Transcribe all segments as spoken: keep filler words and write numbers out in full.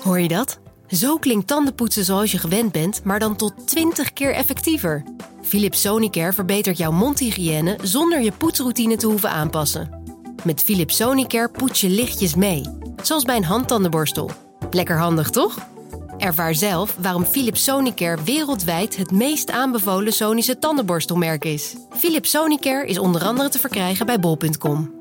Hoor je dat? Zo klinkt tandenpoetsen zoals je gewend bent, maar dan tot twintig keer effectiever. Philips Sonicare verbetert jouw mondhygiëne zonder je poetsroutine te hoeven aanpassen. Met Philips Sonicare poets je lichtjes mee, zoals bij een handtandenborstel. Lekker handig, toch? Ervaar zelf waarom Philips Sonicare wereldwijd het meest aanbevolen Sonische tandenborstelmerk is. Philips Sonicare is onder andere te verkrijgen bij bol punt com.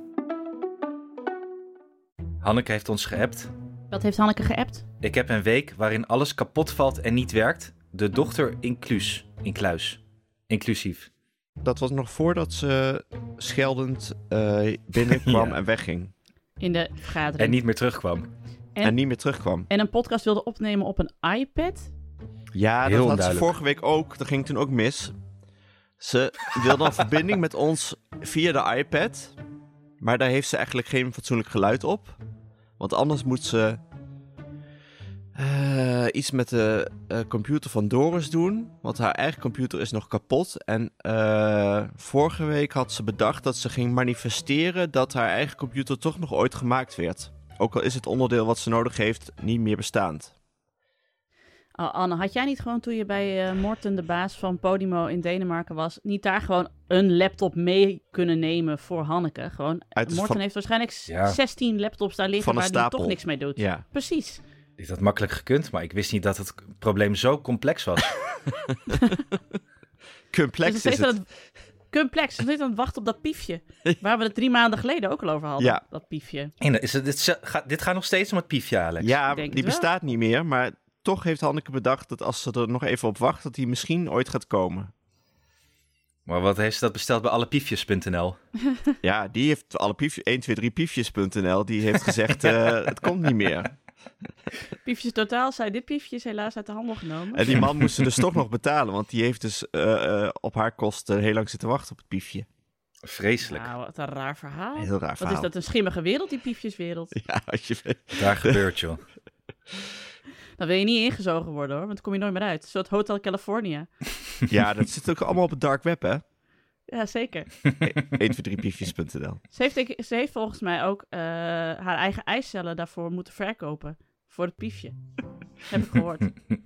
Hanneke heeft ons geappt. Wat heeft Hanneke geappt? Ik heb een week waarin alles kapot valt en niet werkt. De dochter inclus. Incluis. Inclusief. Dat was nog voordat ze scheldend uh, binnenkwam Ja. en wegging. In de vergadering. En niet meer terugkwam. En, En niet meer terugkwam. en een podcast wilde opnemen op een iPad. Ja, Heel dat had ze onduidelijk. vorige week ook. Dat ging toen ook mis. Ze wilde een verbinding met ons via de iPad. Maar daar heeft ze eigenlijk geen fatsoenlijk geluid op. Want anders moet ze uh, iets met de uh, computer van Doris doen. Want haar eigen computer is nog kapot. En uh, vorige week had ze bedacht dat ze ging manifesteren dat haar eigen computer toch nog ooit gemaakt werd. Ook al is het onderdeel wat ze nodig heeft niet meer bestaand. Oh, Anne, had jij niet gewoon toen je bij uh, Morten, de baas van Podimo in Denemarken was, niet daar gewoon een laptop mee kunnen nemen voor Hanneke? Gewoon, Uit de Morten van- heeft waarschijnlijk Ja. zestien laptops daar liggen Van een waar hij stapel. toch niks mee doet. Ja. Precies. Ik had makkelijk gekund, maar ik wist niet dat het probleem zo complex was. Complex Dus is steeds het. aan het complex. We zitten aan het wachten op dat piefje. Waar we het drie maanden geleden ook al over hadden. Ja. Dat piefje. En is het, dit, gaat, dit gaat nog steeds om het piefje, Alex. Ja, Ik denk die het wel. bestaat niet meer, maar toch heeft Hanneke bedacht dat als ze er nog even op wacht, dat die misschien ooit gaat komen. Maar wat heeft ze dat besteld bij allepiefjes punt n l? Ja, die heeft alle piefjes, een twee drie piefjes punt n l, die heeft gezegd, uh, het komt niet meer. Piefjes totaal, zei dit piefje is helaas uit de handel genomen. En die man moest ze dus toch nog betalen, want die heeft dus uh, uh, op haar kosten heel lang zitten wachten op het piefje. Vreselijk. Nou, wat een raar verhaal. Heel raar Wat verhaal. is dat een schimmige wereld, die piefjeswereld. Ja, als je... Daar gebeurt, joh. Dan wil je niet ingezogen worden, hoor, want dan kom je nooit meer uit. Een soort Hotel California. Ja, dat zit ook allemaal op het dark web, hè? Ja, zeker. een twee drie piefjes punt n l. Ze heeft, ze heeft volgens mij ook uh, haar eigen eicellen daarvoor moeten verkopen. Voor het piefje. Heb ik gehoord.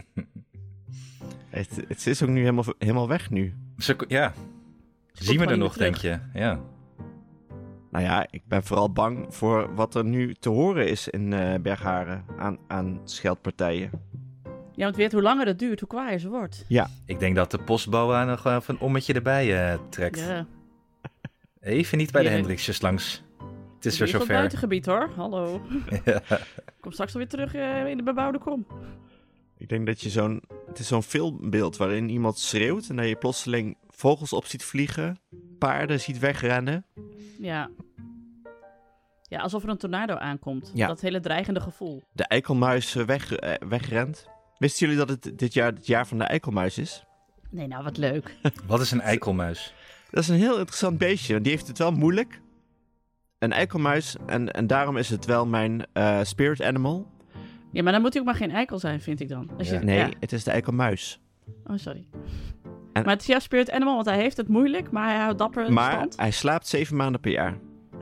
Het, het is ook nu helemaal, helemaal weg nu. Ze, ja. Ze Zien we komt er gewoon nog, niet meer denk je? Ja. Nou ja, ik ben vooral bang voor wat er nu te horen is in uh, Bergharen aan, aan scheldpartijen. Ja, want weet hoe langer het duurt, hoe kwaaier ze wordt. Ja. Ik denk dat de postboa nog even een ommetje erbij uh, trekt. Ja. Even niet bij de Ja. Hendriksjes langs. Het is weer Hier van het zover. buitengebied, hoor. Hallo. Ja. Kom straks alweer terug uh, in de bebouwde kom. Ik denk dat je zo'n... Het is zo'n filmbeeld waarin iemand schreeuwt en dat je plotseling vogels op ziet vliegen, paarden ziet wegrennen. Ja. Ja, alsof er een tornado aankomt. Ja. Dat hele dreigende gevoel. De eikelmuis uh, weg, uh, wegrent. Wisten jullie dat het dit jaar het jaar van de eikelmuis is? Nee, nou, wat leuk. Wat is een eikelmuis? Dat is een heel interessant beestje, want die heeft het wel moeilijk. Een eikelmuis, en, en daarom is het wel mijn uh, spirit animal. Ja, maar dan moet hij ook maar geen eikel zijn, vind ik dan. Als je, Ja. Nee, ja. het is de eikelmuis. Oh, sorry. En- Maar het is jouw spirit animal, want hij heeft het moeilijk, maar hij houdt dapper in Maar stand. hij slaapt zeven maanden per jaar.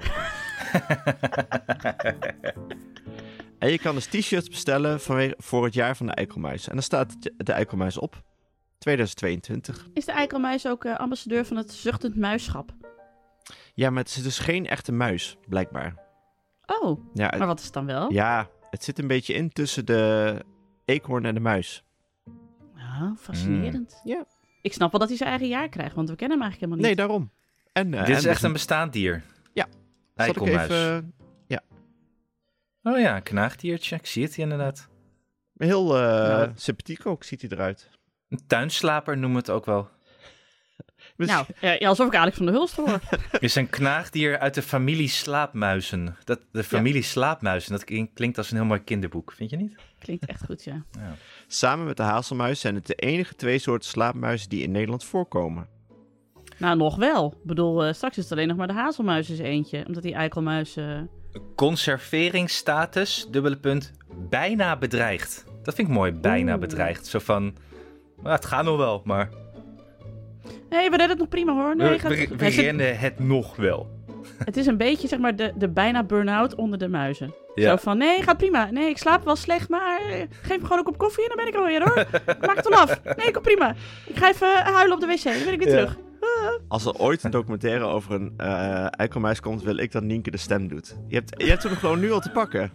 En je kan dus t-shirts bestellen vanwege, voor het jaar van de eikelmuis. En dan staat de, de eikelmuis op. tweeduizend tweeëntwintig. Is de eikelmuis ook uh, ambassadeur van het zuchtend muisschap? Ja, maar het is dus geen echte muis, blijkbaar. Oh, Ja, het, maar wat is het dan wel? ja, het zit een beetje in tussen de eekhoorn en de muis. Ah, fascinerend. Mm. Ja. Ik snap wel dat hij zijn eigen jaar krijgt, want we kennen hem eigenlijk helemaal Nee, niet. daarom. En, uh, Dit is en echt dus een bestaand dier. Ja. Zal ik Eikelmuis. even... Oh ja, een knaagdiertje. Ik zie het hier inderdaad. Heel uh, Nou. sympathiek ook, ziet hij eruit. Een tuinslaper noemen we het ook wel. Nou, ja, ja, alsof ik Alex van der Hulst hoor. Is een knaagdier uit de familie slaapmuizen. Dat, de familie slaapmuizen, dat klink- klinkt als een heel mooi kinderboek, vind je niet? Klinkt echt goed, ja. Ja. Samen met de hazelmuis zijn het de enige twee soorten slaapmuizen die in Nederland voorkomen. Nou, nog wel. Ik bedoel, uh, straks is het alleen nog maar de hazelmuis is eentje. Omdat die eikelmuis... Uh... Conserveringsstatus, dubbele punt, bijna bedreigd. Dat vind ik mooi, bijna Oeh. bedreigd. Zo van, nou, het gaat nog wel, maar Nee, we redden het nog prima hoor. Nee, we, gaat... we, we Hij zit- rennen het nog wel. Het is een beetje, zeg maar, de, de bijna burn-out onder de muizen. Ja. Zo van, nee, gaat prima. Nee, ik slaap wel slecht, maar eh, geef me gewoon een kop koffie en dan ben ik er alweer, hoor. Maak het dan af. Nee, kom prima. Ik ga even huilen op de wc, dan ben ik weer Ja. terug. Als er ooit een documentaire over een uh, eikelmuis komt, wil ik dat Nienke de stem doet. Je hebt, je hebt hem gewoon nu al te pakken.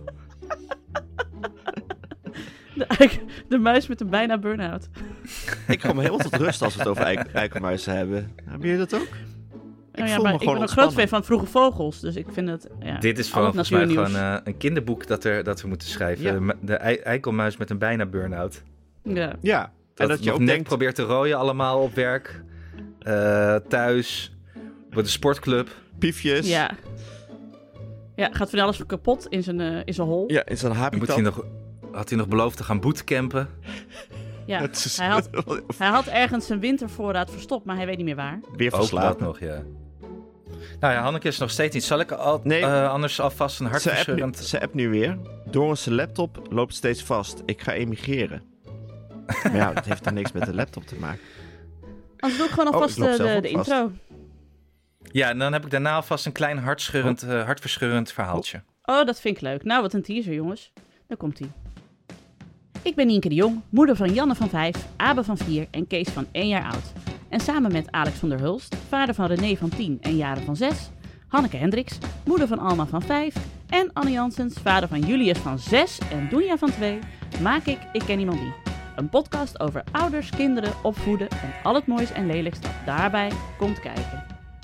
De, eik- de muis met een bijna burn-out. Ik kom helemaal tot rust als we het over eik- eikelmuizen hebben. Hebben jullie dat ook? Ik Oh ja, voel maar me ik gewoon ben een groot ontspannen. fan van Vroege Vogels, dus ik vind het... Ja, Dit is al van, het volgens mij natuurnieuws. gewoon uh, een kinderboek dat, er, dat we moeten schrijven. Ja. Ma- De ei- eikelmuis met een bijna burn-out. Ja. Ja, Dat, en dat je nog ook net denkt... probeert te rooien allemaal op werk. Uh, thuis. Bij de sportclub. Piefjes. Ja. Ja, gaat van alles kapot in zijn, uh, in zijn hol. Ja, in zo'n Dan habitat. moet hij nog, had hij nog beloofd te gaan bootcampen. Ja. Het is- Hij, had, hij had ergens zijn wintervoorraad verstopt, maar hij weet niet meer waar. Weer Ook dat verslapen. nog, ja. Nou ja, Hanneke is nog steeds niet. Zal ik al, Nee. uh, anders alvast een Ze appt, nu, hartverscheurend... ze appt nu weer. Doris' laptop loopt steeds vast. Ik ga emigreren. Maar ja, dat heeft dan niks met de laptop te maken. Anders doe ik gewoon Oh, alvast ik loop de, zelf de, ook de vast. intro. Ja, en dan heb ik daarna alvast een klein hartscheurend, uh, hartverscheurend verhaaltje. Oh, dat vind ik leuk. Nou, wat een teaser, jongens. Daar komt-ie. Ik ben Nienke de Jong, moeder van Janne van vijf, Abe van vier en Kees van één jaar oud. En samen met Alex van der Hulst, vader van René van tien en Jaren van zes, Hanneke Hendricks, moeder van Alma van vijf en Anne Janssens, vader van Julius van zes en Doenja van twee, maak ik Ik Ken Iemand Die. Een podcast over ouders, kinderen, opvoeden en al het moois en lelijks dat daarbij komt kijken.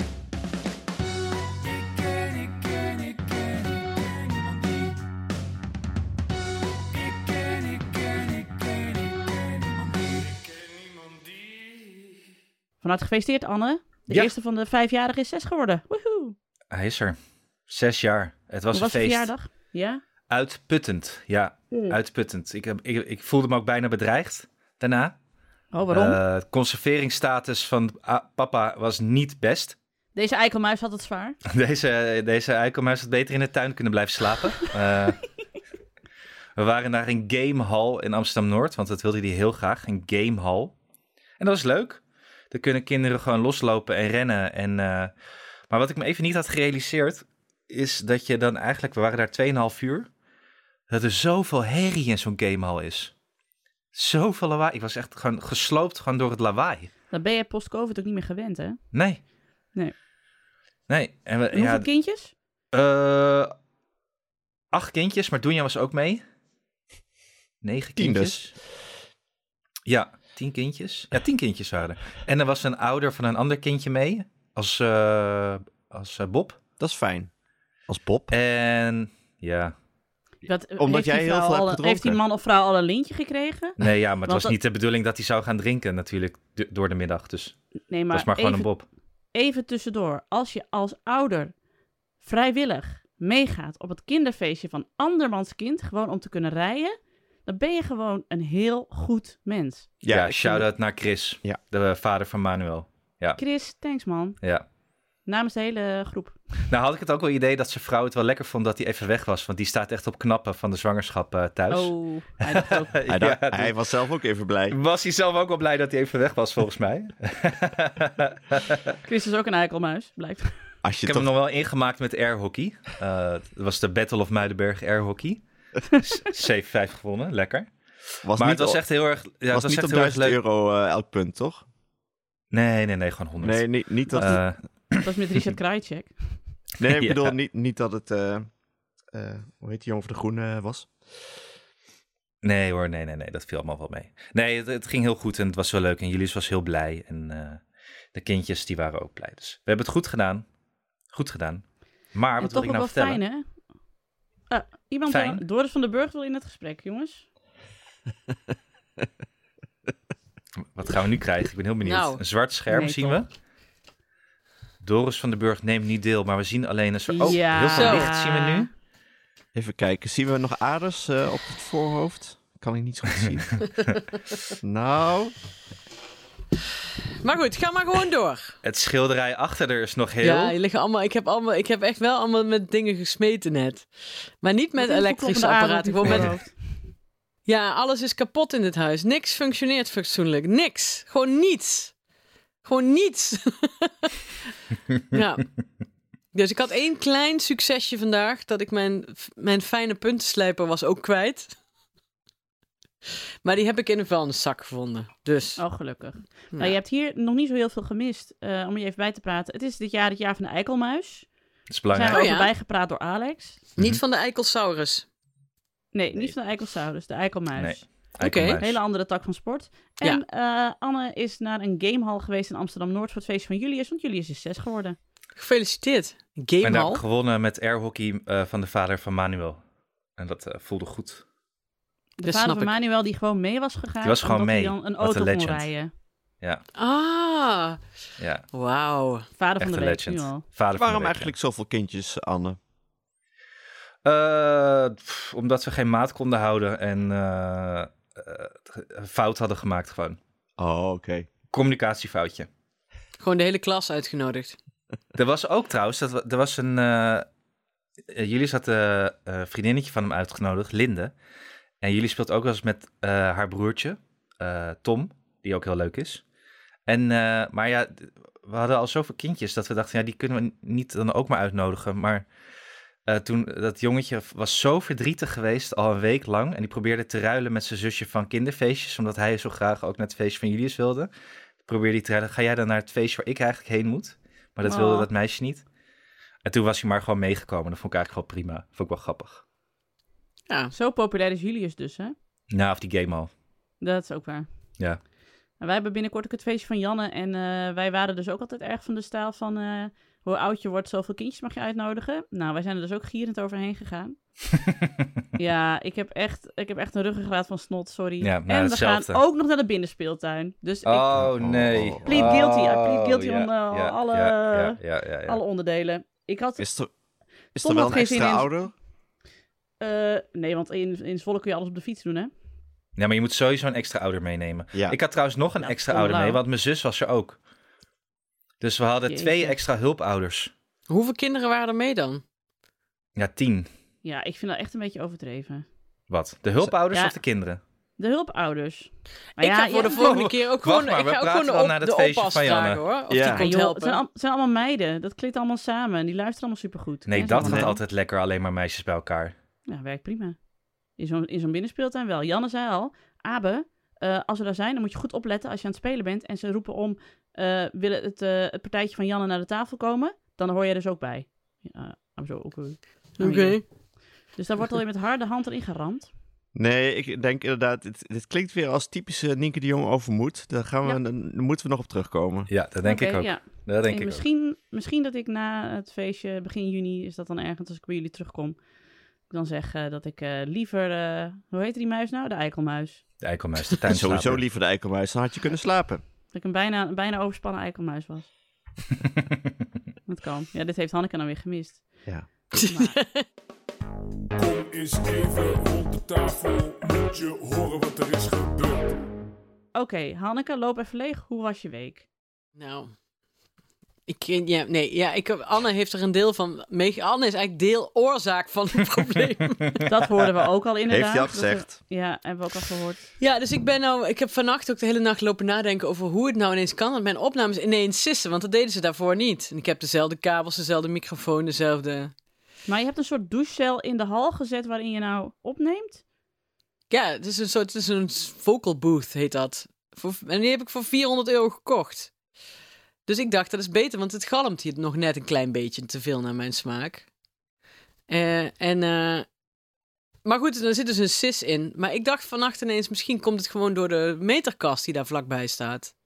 Van harte gefeliciteerd, Anne. De Ja. eerste van de vijfjarigen is zes geworden. Woehoe. Hij is er. Zes jaar. Het was Hoe was een de feest. verjaardag? Ja? Uitputtend, ja. Hmm. Uitputtend. Ik, heb, ik, ik voelde me ook bijna bedreigd daarna. Oh, waarom? Uh, het conserveringsstatus van ah, papa was niet best. Deze eikelmuis had het zwaar. Deze, deze eikelmuis had beter in de tuin kunnen blijven slapen. Uh, we waren naar een gamehall in Amsterdam-Noord, want dat wilde hij heel graag. Een gamehall. En dat was leuk. Dan kunnen kinderen gewoon loslopen en rennen. En, uh, maar wat ik me even niet had gerealiseerd, is dat je dan eigenlijk... We waren daar tweeënhalf uur. Dat er zoveel herrie in zo'n gamehall is. Zoveel lawaai. Ik was echt gewoon gesloopt gewoon door het lawaai. Dan ben je post-covid ook niet meer gewend, hè? Nee. Nee. Nee. En we, En hoeveel ja, kindjes? Uh, acht kindjes, maar Doenja was ook mee. Negen Tien kindjes. dus. Ja, tien kindjes. Ja, tien kindjes waren er. En er was een ouder van een ander kindje mee, als, uh, als uh, Bob. Dat is fijn. Als Bob. En ja, Wat, Omdat heeft jij die heel vrouw veel hebt al- gedronken. Heeft die man of vrouw al een lintje gekregen? nee, ja, maar het Want was dat- niet de bedoeling dat hij zou gaan drinken natuurlijk d- door de middag. Dus Nee, het maar, was maar gewoon even, een Bob. even tussendoor. Als je als ouder vrijwillig meegaat op het kinderfeestje van andermans kind, gewoon om te kunnen rijden, dan ben je gewoon een heel goed mens. Ja, ik vind shout-out naar Chris, Ja. de vader van Manuel. Chris, thanks man. Ja. Namens de hele groep. Nou had ik het ook wel idee dat zijn vrouw het wel lekker vond dat hij even weg was. Want die staat echt op knappen van de zwangerschap uh, thuis. Oh, hij dacht ook. Hij, dacht- Ja, dus hij was zelf ook even blij. was hij zelf ook wel blij dat hij even weg was, volgens mij. Chris is ook een eikelmuis, blijkt. Als je Ik heb toch... hem nog wel ingemaakt met airhockey. Uh, dat was de Battle of Muidenberg airhockey. zeven vijf gewonnen, lekker. was Maar niet het was op- echt heel erg, ja, het was was niet echt op heel erg duizend leuk. euro uh, elk punt, toch? Nee, nee, nee, gewoon honderd. Nee, niet, niet dat... Uh, Dat was met Richard Krajicek. nee, ik ja. bedoel niet, niet dat het... Uh, uh, hoe heet die jongen van de Groene uh, was? nee hoor, nee, nee, nee, dat viel allemaal wel mee. Nee, het, het ging heel goed en het was wel leuk. En Julius was heel blij. En uh, de kindjes, die waren ook blij. Dus we hebben het goed gedaan. Goed gedaan. Maar En wat toch wil ik ook nou wel vertellen? fijn, hè? Ah, iemand, Fijn? wil- Doris van den Burg wil in het gesprek, jongens. Wat gaan we nu krijgen? Ik ben heel benieuwd. Nou. Een zwart scherm Nee, zien toch? we. Doris van den Burg neemt niet deel, maar we zien alleen een zwart... Oh, Ja. heel veel Zo. licht zien we nu. Even kijken. Zien we nog aders uh, op het voorhoofd? Kan ik niet zo goed zien. nou... Maar goed, ga maar gewoon door. Het schilderij achter er is nog heel... Ja, je liggen allemaal, ik, heb allemaal, ik heb echt wel allemaal met dingen gesmeten net. Maar niet met Wat is er elektrische kloppende aarde apparaten. op Gewoon je met, voorhoofd? ja, alles is kapot in dit huis. Niks functioneert fatsoenlijk. Niks. Gewoon niets. Gewoon niets. ja. Dus ik had één klein succesje vandaag. Dat ik mijn, mijn fijne puntenslijper was ook kwijt. Maar die heb ik in een vuilniszak gevonden. Dus. Oh, gelukkig. Ja. Nou, je hebt hier nog niet zo heel veel gemist. Uh, om je even bij te praten. Het is dit jaar het jaar van de eikelmuis. Dat is Daar belangrijk. zijn we Oh, over ja? bijgepraat door Alex. Niet van de eikelsaurus. Nee, Nee. niet van de eikelsaurus, de eikelmuis. Nee. Oké. Eikelmuis. Een hele andere tak van sport. En uh, Anne is naar een gamehal geweest in Amsterdam-Noord voor het feestje van Julius. Want Julius is zes geworden. Gefeliciteerd. En daar heb Gamehal. ik gewonnen met airhockey uh, van de vader van Manuel. En dat uh, voelde goed. De Dat vader snap van ik. Manuel die gewoon mee was gegaan. Die was gewoon omdat mee. hij dan een Wat een auto kon legend. rijden. Ja, Ah, ja. wauw. Vader Echt van een de week, legend. nu al. Vader van de Waarom week, eigenlijk zoveel kindjes, Anne? ja. Uh, pff, omdat we geen maat konden houden en uh, uh, een fout hadden gemaakt gewoon. Oh, oké. Okay. Communicatiefoutje. Gewoon de hele klas uitgenodigd. Er was ook trouwens, dat, er was een... Uh, jullie had een uh, vriendinnetje van hem uitgenodigd, Linde. En jullie speelt ook wel eens met uh, haar broertje, uh, Tom, die ook heel leuk is. En, uh, maar ja, we hadden al zoveel kindjes dat we dachten, ja, die kunnen we niet dan ook maar uitnodigen. Maar uh, toen, dat jongetje was zo verdrietig geweest, al een week lang. En die probeerde te ruilen met zijn zusje van kinderfeestjes, omdat hij zo graag ook naar het feestje van Julius wilde. Probeerde hij te ruilen, ga jij dan naar het feestje waar ik eigenlijk heen moet? Maar dat Oh. wilde dat meisje niet. En toen was hij maar gewoon meegekomen. Dat vond ik eigenlijk wel prima. Vond ik wel grappig. Ja. Zo populair is Julius dus, hè? Nou, of die game al. Dat is ook waar. Ja. En wij hebben binnenkort ook het feestje van Janne. En uh, wij waren dus ook altijd erg van de stijl van... Uh, hoe oud je wordt, zoveel kindjes mag je uitnodigen. Nou, wij zijn er dus ook gierend overheen gegaan. Ja, ik heb, echt, ik heb echt een ruggengraat van snot, sorry. Ja, nou, en we hetzelfde. gaan ook nog naar de binnenspeeltuin. Dus ik Oh, nee. Oh. plead guilty. I Oh, plead guilty ja, on uh, ja, alle, ja, ja, ja, ja, ja. alle onderdelen. Ik had... Is er, is Tom er wel had een geen zin extra in- ouder? Uh, nee, want in, in Zwolle kun je alles op de fiets doen, hè? Ja, maar je moet sowieso een extra ouder meenemen. Ja. Ik had trouwens nog een Nou, extra kom ouder mee, nou. want mijn zus was er ook. Dus we hadden Jeetje. twee extra hulpouders. Hoeveel kinderen waren er mee dan? Ja, tien. Ja, ik vind dat echt een beetje overdreven. Wat? De hulpouders Ja. of de kinderen? De hulpouders. Maar ik ja, ga voor ja, de volgende Oh, keer ook wacht gewoon, maar, ik we ga ook praten gewoon de, wel op, naar het de feestje oppas van Janne. vragen, hoor. Of Ja. die Ja, komt joh, het, helpen. zijn al- het zijn allemaal meiden. Dat klikt allemaal samen. En die luisteren allemaal supergoed. Nee, En dat zo gaat wel. altijd lekker, alleen maar meisjes bij elkaar. Ja, werkt prima. In zo'n, in zo'n binnenspeeltuin wel. Janne zei al, Abe, uh, als we daar zijn, dan moet je goed opletten als je aan het spelen bent. En ze roepen om, uh, willen het, uh, het partijtje van Janne naar de tafel komen? Dan hoor jij dus ook bij. Ja, uh, zo, oké. Oké. Okay. Dus daar wordt alweer met harde hand erin geramd. Nee, ik denk inderdaad, dit, dit klinkt weer als typische Nienke de Jong overmoed. Daar, gaan we, Ja. dan, daar moeten we nog op terugkomen. Ja, dat denk Oké, ik ook. Ja. Dat denk En ik misschien, misschien dat ik na het feestje, begin juni, is dat dan ergens als ik bij jullie terugkom. Ik dan zeg uh, dat ik uh, liever, uh, hoe heet die muis nou? De eikelmuis. ook. De eikelmuis, de tuinslaper. Sowieso liever de eikelmuis, dan had je kunnen slapen. Dat ik een bijna, een bijna overspannen eikelmuis was. Dat kan. Ja, dit heeft Hanneke dan weer gemist. Ja. Maar, Kom eens even rond de tafel, moet je horen wat er is gebeurd. Oké, okay, Hanneke, loop even leeg. Hoe was je week? Nou, ik, ja, nee, ja, ik, Anne heeft er een deel van mee. Anne is eigenlijk deel oorzaak van het probleem. Dat hoorden we ook al inderdaad. Heeft hij al Dat gezegd. we- ja, hebben we ook al gehoord. Ja, dus ik ben nou, ik heb vannacht ook de hele nacht lopen nadenken over hoe het nou ineens kan dat mijn opnames ineens sissen, want dat deden ze daarvoor niet. En ik heb dezelfde kabels, dezelfde microfoon, dezelfde. Maar je hebt een soort douchecel in de hal gezet waarin je nou opneemt? Ja, het is een soort, het is een vocal booth heet dat. Voor, en die heb ik voor vierhonderd euro gekocht. Dus ik dacht, dat is beter, want het galmt hier nog net een klein beetje te veel naar mijn smaak. Uh, en, uh, maar goed, er zit dus een sis in. Maar ik dacht vannacht ineens, misschien komt het gewoon door de meterkast die daar vlakbij staat.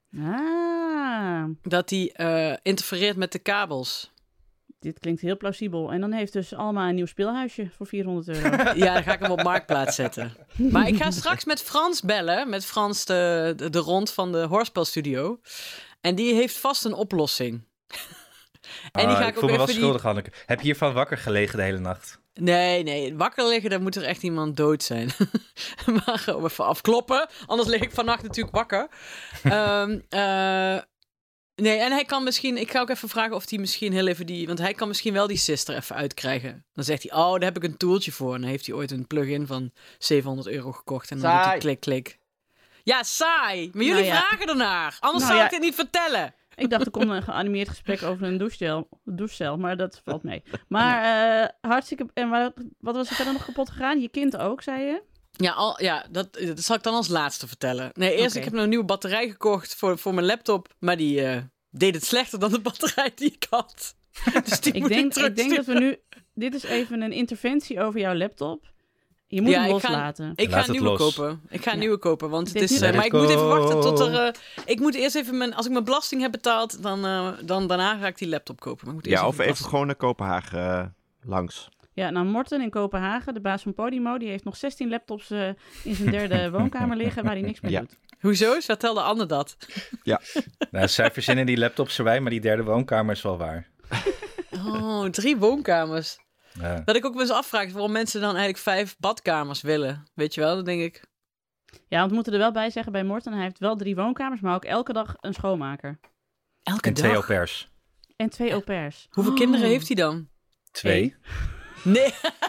Ah, Dat die uh, interfereert met de kabels. dit klinkt heel plausibel. En dan heeft dus Alma een nieuw speelhuisje voor vierhonderd euro. Ja, dan ga ik hem op Marktplaats zetten. Maar ik ga straks met Frans bellen. Met Frans de, de, de rond van de Hoorspelstudio. En die heeft vast een oplossing. En die Ah, ga ik, ik ook voel me wel even die... schuldig, Hanneke. Heb je hiervan wakker gelegen de hele nacht? Nee, nee. Wakker liggen, daar moet er echt iemand dood zijn. Maar gewoon even afkloppen. Anders lig ik vannacht natuurlijk wakker. um, uh, nee, en hij kan misschien... Ik ga ook even vragen of hij misschien heel even die... Want hij kan misschien wel die sister even uitkrijgen. Dan zegt hij, oh, daar heb ik een tooltje voor. En dan heeft hij ooit een plugin van zevenhonderd euro gekocht. En dan Saai. doet hij klik, klik. Ja, saai. Maar jullie Nou ja. vragen ernaar. Anders Nou zou ja. ik het niet vertellen. Ik dacht, er komt een geanimeerd gesprek over een douchecel, douchecel maar dat valt mee. Maar uh, hartstikke... En wat, wat was er verder nog kapot gegaan? Je kind ook, zei je? Ja, al, ja dat, dat zal ik dan als laatste vertellen. Nee, eerst, Okay. ik heb nou een nieuwe batterij gekocht voor, voor mijn laptop. Maar die uh, deed het slechter dan de batterij die ik had. Dus die Ik moet denk, ik ik denk dat we nu... Dit is even een interventie over jouw laptop. Je moet Ja, hem ik ga- loslaten. Ik Laat ga een het nieuwe los. kopen. Ik ga een Ja. nieuwe kopen, want het Dit is... niet- Uh, Let maar it ik moet even go. wachten tot er... Uh, ik moet eerst even mijn... Als ik mijn belasting heb betaald, dan, uh, dan daarna ga ik die laptop kopen. Maar ik moet eerst Ja, of even belasting- gewoon naar Kopenhagen uh, langs. Ja, nou Morten in Kopenhagen, de baas van Podimo, die heeft nog zestien laptops uh, in zijn derde woonkamer liggen waar hij niks mee Ja. doet. Hoezo? Vertelde Anne dat? Nou, zij verzinnen die laptops erbij, maar die derde woonkamer is wel waar. Oh, drie woonkamers. Ja. Dat ik ook wel eens afvraag waarom mensen dan eigenlijk vijf badkamers willen. Weet je wel, dan denk ik... Ja, want we moeten er wel bij zeggen bij Morten, hij heeft wel drie woonkamers, maar ook elke dag een schoonmaker. Elke En twee au pairs. En twee au pairs. Hoeveel Oh. kinderen heeft hij dan? Twee. Nee.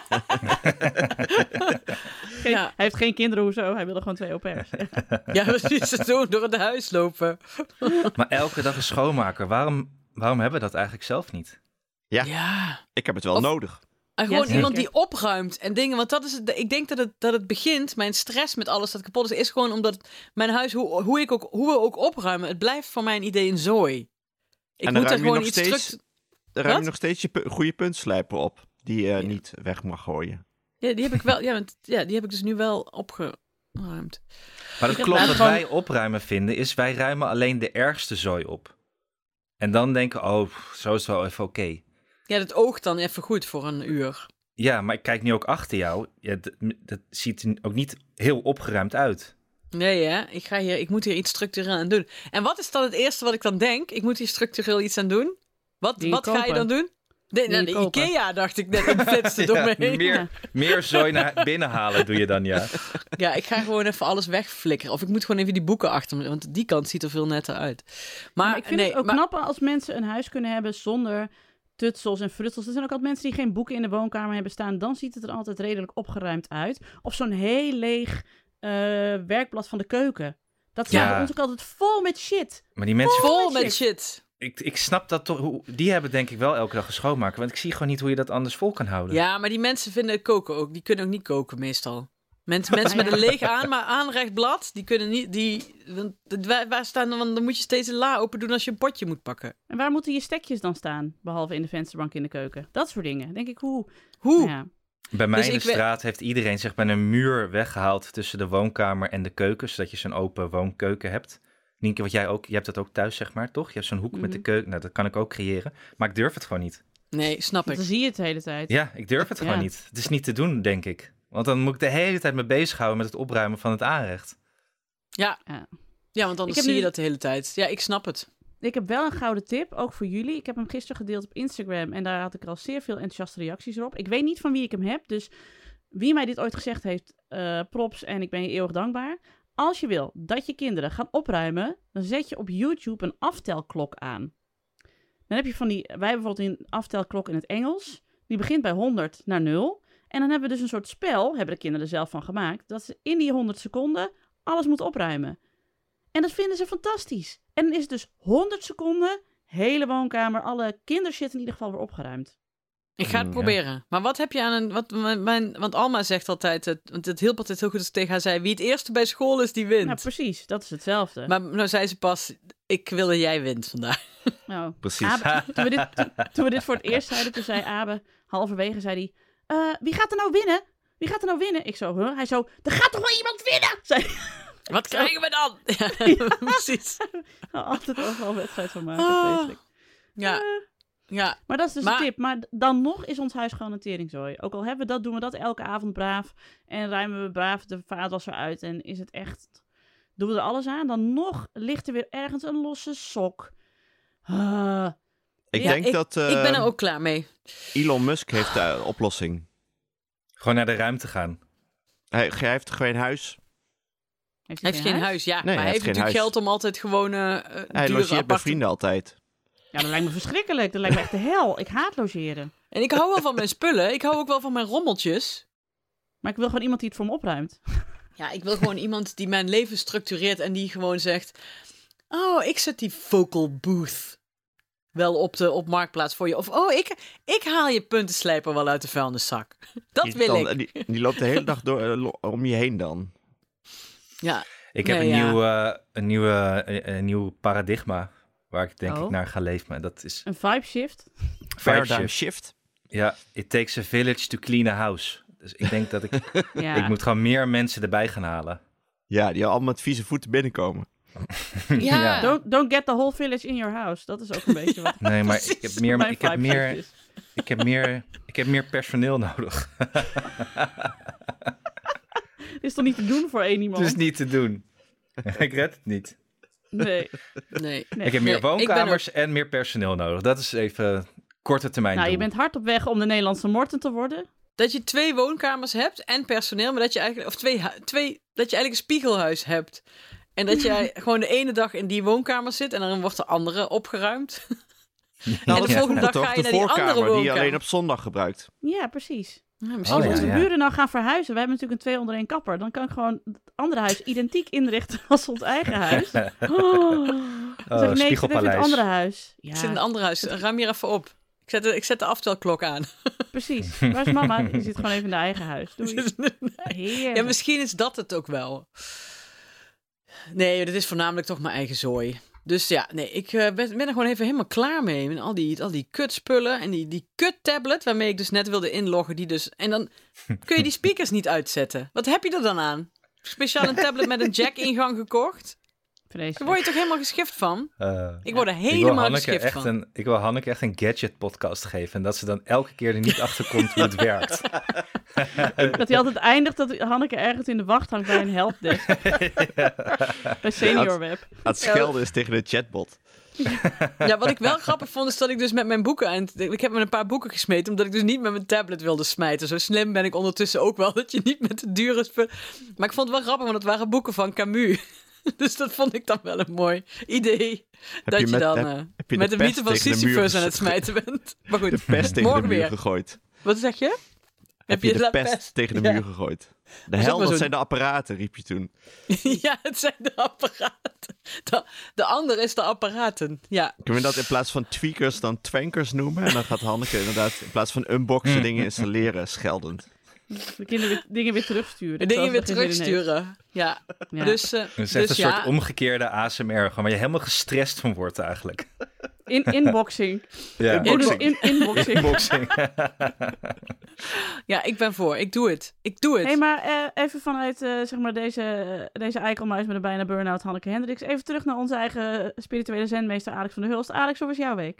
Geen- Ja. Hij heeft geen kinderen, hoezo? Hij wilde gewoon twee au pairs. Ja, precies. Zo door het huis lopen. Maar elke dag een schoonmaker. Waarom, waarom hebben we dat eigenlijk zelf niet? Ja. Ja. Ik heb het wel Of- nodig. En gewoon Ja, iemand zeker. die opruimt en dingen. Want dat is het, ik denk dat het, dat het begint, mijn stress met alles dat kapot is, is gewoon omdat mijn huis, hoe, hoe, ik ook, hoe we ook opruimen, het blijft voor mijn idee een zooi. Ik En dan moet er ruim je gewoon nog iets steeds- terug... Dan ruim je Wat? nog steeds je pu- goede puntslijper op. Die je Ja. niet weg mag gooien. Ja, die heb ik wel. Ja, want, ja, die heb ik dus nu wel opgeruimd. Maar Ik dat heb klopt. nou Wat gewoon- wij opruimen vinden, is wij ruimen alleen de ergste zooi op. En dan denken, oh, zo is het wel even oké. Ja, dat oogt dan even goed voor een uur. Ja, maar ik kijk nu ook achter jou. Ja, dat, dat ziet er ook niet heel opgeruimd uit. Nee, hè? Ik, ga hier, ik moet hier iets structureel aan doen. En wat is dan het eerste wat ik dan denk? Ik moet hier structureel iets aan doen. Wat, Die wat ga je kopen. dan doen? De, Die nou, de kopen. Ikea, dacht ik net. En flitste door me heen. meer, Ja. meer zooi naar binnen halen doe je dan, ja. Ja, ik ga gewoon even alles wegflikkeren. Of ik moet gewoon even die boeken achter me... Want die kant ziet er veel netter uit. Maar, Maar ik vind nee, het ook maar, knap als mensen een huis kunnen hebben zonder tutsels en frutsels. Er zijn ook altijd mensen die geen boeken in de woonkamer hebben staan. Dan ziet het er altijd redelijk opgeruimd uit. Of zo'n heel leeg uh, werkblad van de keuken. Dat staat Ja. bij ons ook altijd vol met shit. Maar die mensen, vol met met shit. ik, ik snap dat toch. hoe- Die hebben denk ik wel elke dag een schoonmaker. Want ik zie gewoon niet hoe je dat anders vol kan houden. Ja, maar die mensen vinden koken ook. Die kunnen ook niet koken meestal. Mensen, mensen met een leeg aan, maar aanrecht blad, die kunnen niet... Die, want, waar, waar staan dan? Want dan moet je steeds een la open doen als je een potje moet pakken. En waar moeten je stekjes dan staan? Behalve in de vensterbank in de keuken. Dat soort dingen. Denk ik, hoe... Hoe? Ja. Bij mij Dus in de ik we- straat heeft iedereen zeg maar een muur weggehaald tussen de woonkamer en de keuken. Zodat je zo'n open woonkeuken hebt. Nienke, wat jij ook, je hebt dat ook thuis zeg maar, toch? Je hebt zo'n hoek met de Mhm. keuken. Nou, dat kan ik ook creëren. Maar ik durf het gewoon niet. Nee, snap Want ik. dan zie je het de hele tijd. Ja, ik durf het Ja. gewoon niet. Het is niet te doen, denk ik. Want dan moet ik de hele tijd me bezighouden met het opruimen van het aanrecht. Ja. Ja. Ja, want anders Ik heb zie je nu- dat de hele tijd. Ja, ik snap het. Ik heb wel een gouden tip, ook voor jullie. Ik heb hem gisteren gedeeld op Instagram en daar had ik al zeer veel enthousiaste reacties erop. Ik weet niet van wie ik hem heb, dus wie mij dit ooit gezegd heeft, uh, props en ik ben je eeuwig dankbaar. Als je wil dat je kinderen gaan opruimen, dan zet je op YouTube een aftelklok aan. Dan heb je van die, wij hebben bijvoorbeeld een aftelklok in het Engels. Die begint bij honderd naar nul. En dan hebben we dus een soort spel, hebben de kinderen er zelf van gemaakt, dat ze in die honderd seconden alles moeten opruimen. En dat vinden ze fantastisch. En dan is het dus honderd seconden, hele woonkamer, alle kindershit in ieder geval weer opgeruimd. Ik ga het Ja. proberen. Maar wat heb je aan een... Wat, mijn, mijn- want Alma zegt altijd... Het, want het hielp altijd heel goed als ik tegen haar zei... Wie het eerste bij school is, die wint. Nou, precies, dat is hetzelfde. Maar nou zei ze pas... Ik wil dat jij wint vandaag. Nou, Precies. Abe, toen, we dit, toen, toen we dit voor het eerst zeiden, toen zei Abe, halverwege zei hij... "Uh, wie gaat er nou winnen? Wie gaat er nou winnen? Ik zo, huh? Hij zo, er gaat toch wel iemand winnen? Zei Wat krijgen we dan? Ja, precies. hij. Altijd overal een wedstrijd van maken, Ah. vreselijk. Ja. Ja. Maar dat is dus Maar- de tip. Maar d- dan nog is ons huis gewoon een teringzooi. Ook al hebben we dat, doen we dat elke avond braaf. En ruimen we braaf de vaatwasser uit. En is het echt... Doen we er alles aan? Dan nog ligt er weer ergens een losse sok. Ah. Ik Ja, denk ik, dat uh, ik ben er ook klaar mee. Elon Musk heeft de oplossing. Gewoon naar de ruimte gaan. Hij, hij heeft geen huis. Heeft Hij heeft geen huis, ja. hij maar hij heeft heeft geen natuurlijk huis. geld om altijd gewoon uh, Hij dure logeert bij aparte- vrienden altijd. Ja, dat lijkt me verschrikkelijk. Dat lijkt me echt de hel. Ik haat logeren. En ik hou wel van mijn spullen. Ik hou ook wel van mijn rommeltjes. Maar ik wil gewoon iemand die het voor me opruimt. Ja, ik wil gewoon iemand die mijn leven structureert en die gewoon zegt... Oh, ik zet die vocal booth wel op de op Marktplaats voor je. Of, oh, ik, ik haal je puntenslijper wel uit de vuilniszak. Dat Die wil dan- ik. Die, die loopt de hele dag door, eh, lo- om je heen dan. Ja, Ik heb Nee, een, ja. nieuw, eh, een, nieuwe, een, een nieuw paradigma waar ik denk Oh. ik naar ga leven. Maar dat is Een vibe shift. vibe Paradigm shift. shift. Ja, it takes a village to clean a house. Dus ik denk dat ik, Ja. ik moet gewoon meer mensen erbij gaan halen. Ja, die allemaal met vieze voeten binnenkomen. ja. Ja. Don't, don't get the whole village in your house. Dat is ook een beetje wat Nee, maar ik heb meer, mijn ik heb vibe meer, shift is. ik heb meer, ik heb meer personeel nodig. Dit is toch niet te doen voor één iemand? Het is niet te doen. Ik red het niet. Nee. Nee. Nee. Ik heb meer Nee, ik ben woonkamers en meer personeel nodig. Dat is even korte termijn Nou, je doel. bent hard op weg om de Nederlandse Morten te worden. Dat je twee woonkamers hebt en personeel, maar dat je eigenlijk, of twee, hu- twee dat je eigenlijk een spiegelhuis hebt. En dat jij gewoon de ene dag in die woonkamer zit en dan wordt de andere opgeruimd. Nou, en de ja, volgende dag toch ga je de naar die andere voorkamer die je woonkamer. alleen op zondag gebruikt. Ja, precies. Ja, Oh, misschien Als ja, onze ja. buren nou gaan verhuizen, we hebben natuurlijk een twee onder één kapper, dan kan ik gewoon het andere huis identiek inrichten als ons eigen huis. Oh, dan zeg ik, nee, ik zit even in het spiegelpaleis. andere huis. Ja, Ik zit in een ander huis. Ruim hier even op. Ik zet de, ik zet de aftelklok aan. precies. Waar is mama? Die zit gewoon even in de eigen huis. Doei. Heerlijk. Ja, misschien is dat het ook wel. Nee, dit is voornamelijk toch mijn eigen zooi. Dus ja, nee, ik eh, ben, ben er gewoon even helemaal klaar mee. Met al die, al die kutspullen en die, die kut-tablet waarmee ik dus net wilde inloggen. Die dus, en dan kun je die speakers niet uitzetten. Wat heb je er dan aan? Speciaal een tablet met een jack-ingang gekocht? Daar Vreselijk. word je toch helemaal geschift van? Eh, Ik word er ik wil helemaal Hanneke geschift echt van. een, ik wil Hanneke echt een gadget-podcast geven. En dat ze dan elke keer er niet achter komt hoe het werkt. Dat hij altijd eindigt dat Hanneke ergens in de wacht hangt bij een helpdesk. Bij Senior Web. Het schelden is tegen de chatbot. Ja, wat ik wel grappig vond, is dat ik dus met mijn boeken... aan het- ik heb met een paar boeken gesmeten, omdat ik dus niet met mijn tablet wilde smijten. Zo slim ben ik ondertussen ook wel, dat je niet met de dure spullen... Maar ik vond het wel grappig, want het waren boeken van Camus. Dus dat vond ik dan wel een mooi idee. dat je, je met- dan heb- eh, heb je met de de mythe pest van tegen de muur Sisyphus aan het gegooid? smijten bent. Maar goed, De pest tegen morgen de muur weer. gegooid. Wat zeg je? Heb je de la pest tegen de Ja. muur gegooid? De is ook hel, maar dat zo- zijn de apparaten, riep je toen. Ja, het zijn de apparaten. De, de ander is de apparaten. Ja. Kunnen we dat in plaats van tweakers dan twankers noemen? En dan gaat Hanneke inderdaad in plaats van unboxen dingen installeren, scheldend. De kinderen weer, dingen weer terugsturen. De dingen weer terwijl ze er geen zin in terugsturen. Ja. heeft. Ja. Dus, eh, Het is echt dus een ja. soort omgekeerde A S M R. Gewoon waar je helemaal gestrest van wordt eigenlijk. In, inboxing. Ja. In, in, inboxing. Unboxing. Ja, ik ben voor. Ik doe het. Ik doe het. Hé, hey, maar eh, even vanuit eh, zeg maar deze, eh, deze eikelmuis met een bijna burn-out Hanneke Hendricks. Even terug naar onze eigen spirituele zenmeester Alex van der Hulst. Alex, hoe was jouw week?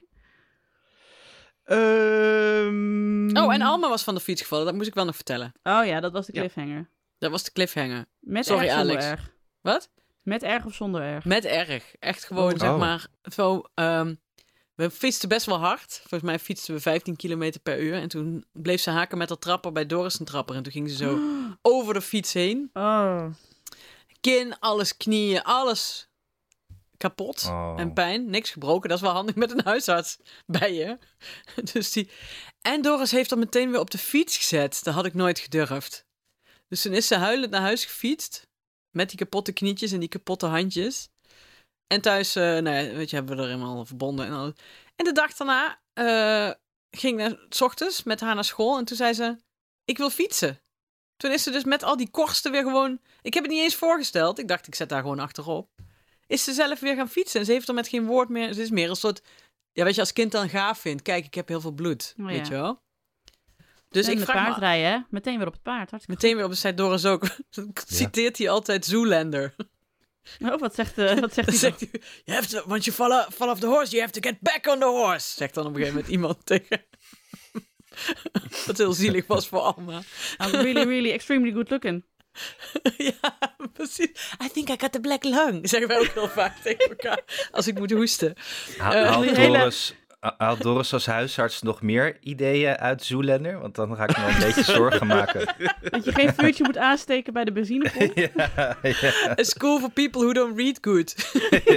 Ehm, Oh, en Alma was van de fiets gevallen. Dat moest ik wel nog vertellen. Oh ja, dat was de Ja. cliffhanger. Dat was de cliffhanger. Met Sorry, erg zonder Alex. erg. Wat? Met erg of zonder erg? Met erg. Echt gewoon, Oh. zeg Oh. maar, zo... ehm, we fietsten best wel hard. Volgens mij fietsten we vijftien kilometer per uur. En toen bleef ze haken met haar trapper bij Doris een trapper. En toen ging ze zo over de fiets heen. Oh. Kin, alles, knieën, alles kapot. Oh. En pijn. Niks gebroken. Dat is wel handig met een huisarts bij je. Dus die... En Doris heeft dat meteen weer op de fiets gezet. Dat had ik nooit gedurfd. Dus toen is ze huilend naar huis gefietst. Met die kapotte knietjes en die kapotte handjes. En thuis, uh, nou ja, weet je, hebben we er helemaal verbonden. En, al. En de dag daarna uh, ging ik naar, 's ochtends met haar naar school. En toen zei ze, ik wil fietsen. Toen is ze dus met al die korsten weer gewoon... Ik heb het niet eens voorgesteld. Ik dacht, ik zet daar gewoon achterop. Is ze zelf weer gaan fietsen. En ze heeft er met geen woord meer... Ze is meer een soort... Ja, weet je, als kind dan gaaf vindt. Kijk, ik heb heel veel bloed. Oh, weet ja. je wel? Dus en ik de vraag me... paardrijden, hè? Meteen weer op het paard. Hartstikke Meteen weer op de site Doris ook. Citeert hij altijd Zoolander. goed. Oh, wat zegt, uh, wat zegt Dan hij zegt hij... You have to, once you fall, off, fall off the horse, you have to get back on the horse. Zegt dan op een gegeven moment iemand tegen... Wat heel zielig was voor Alma. I'm really, really extremely good looking. Ja, precies. I think I got the black lung. Zeggen wij ook heel vaak tegen elkaar. Als ik moet hoesten. Haal, Eh, haalt die hele- Doris, haalt Doris als huisarts nog meer ideeën uit Zoolander? Want dan ga ik me wel een beetje zorgen maken. Dat je geen vuurtje moet aansteken bij de benzinepomp. ja, ja. A school for people who don't read good.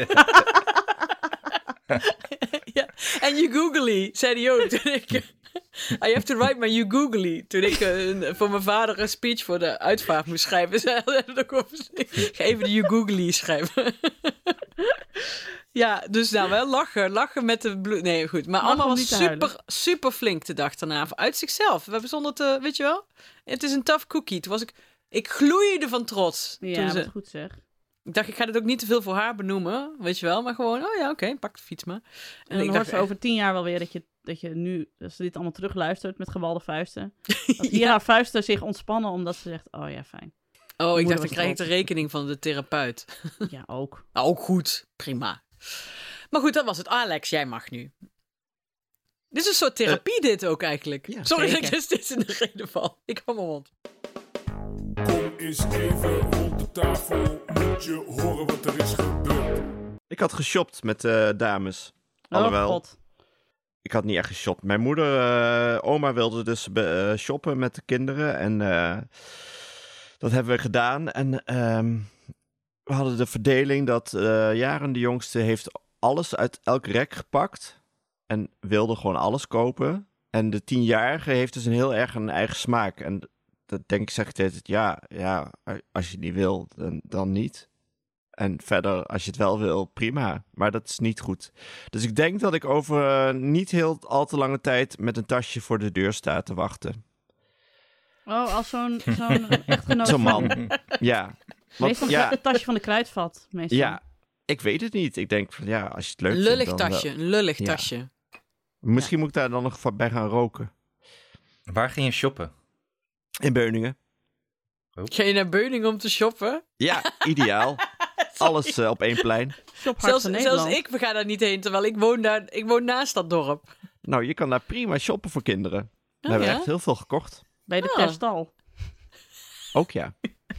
Ja. En you googly, zei hij ook. Toen ik, I have to write my you googly. Toen ik uh, voor mijn vader een speech voor de uitvaart moest schrijven. Zei hij ook over, ga even de you googly schrijven. Ja, dus nou wel lachen. Lachen met de bloed. Nee, goed. Maar Lach allemaal om was niet te super, huilen. super flink de dag daarna. Uit zichzelf. We hebben zonder te, weet je wel? Het is een tough cookie. Toen was ik, ik gloeide van trots. Ja, toen ze, wat goed zeg. ik dacht, ik ga dit ook niet te veel voor haar benoemen. Weet je wel? Maar gewoon, oh ja, oké, okay, pak de fiets maar. En dan ik hoort dacht ze echt- over tien jaar wel weer dat je, dat je nu, als ze dit allemaal terugluistert met gebalde vuisten. Dat hier haar vuisten zich ontspannen omdat ze zegt, oh ja, fijn. Oh, ik moeder dacht, was dan krijg ik de trots. rekening van de therapeut. Ja, ook. Nou, ook goed. Prima. Maar goed, dat was het. Alex, jij mag nu. Dit is een soort therapie dit ook eigenlijk. ja, Sorry dat ik zeker. er steeds in de reden val. Ik hou mijn mond. Kom eens even rond de tafel, moet je horen wat er is gebeurd. Ik had geshopt met de dames. Oh, Alhoewel, god. ik had niet echt geshopt. Mijn moeder, eh, oma wilde dus be- eh, shoppen met de kinderen. En eh, dat hebben we gedaan. En ehm, we hadden de verdeling dat eh, Jaren, de jongste, heeft alles uit elk rek gepakt. En wilde gewoon alles kopen. En de tienjarige heeft dus een heel erg een eigen smaak. En dat denk ik, zeg ik altijd, ja, ja, als je het niet wil, dan, dan niet. En verder, als je het wel wil, prima. Maar dat is niet goed. Dus ik denk dat ik over uh, niet heel al te lange tijd met een tasje voor de deur sta te wachten. Oh, als zo'n zo'n echtgenoot Zo'n van- man. Ja. Meestal Want, ja, het tasje van de kruidvat. Meestal. ja, ik weet het niet. Ik denk van ja, als je het leuk Een vindt, lullig dan wel. tasje. Een lullig Ja. tasje. Misschien moet ik daar dan nog van bij gaan roken. Waar ging je shoppen? In Beuningen. Ga je naar Beuningen om te shoppen? Ja, ideaal. Alles uh, op één plein. Shop Hart Zelfs, van zelfs Nederland. ik ga daar niet heen, terwijl ik woon, daar, ik woon naast dat dorp. Nou, je kan daar prima shoppen voor kinderen. We Oh, hebben ja? echt heel veel gekocht. Bij de Ah. Terstal. Ook ja.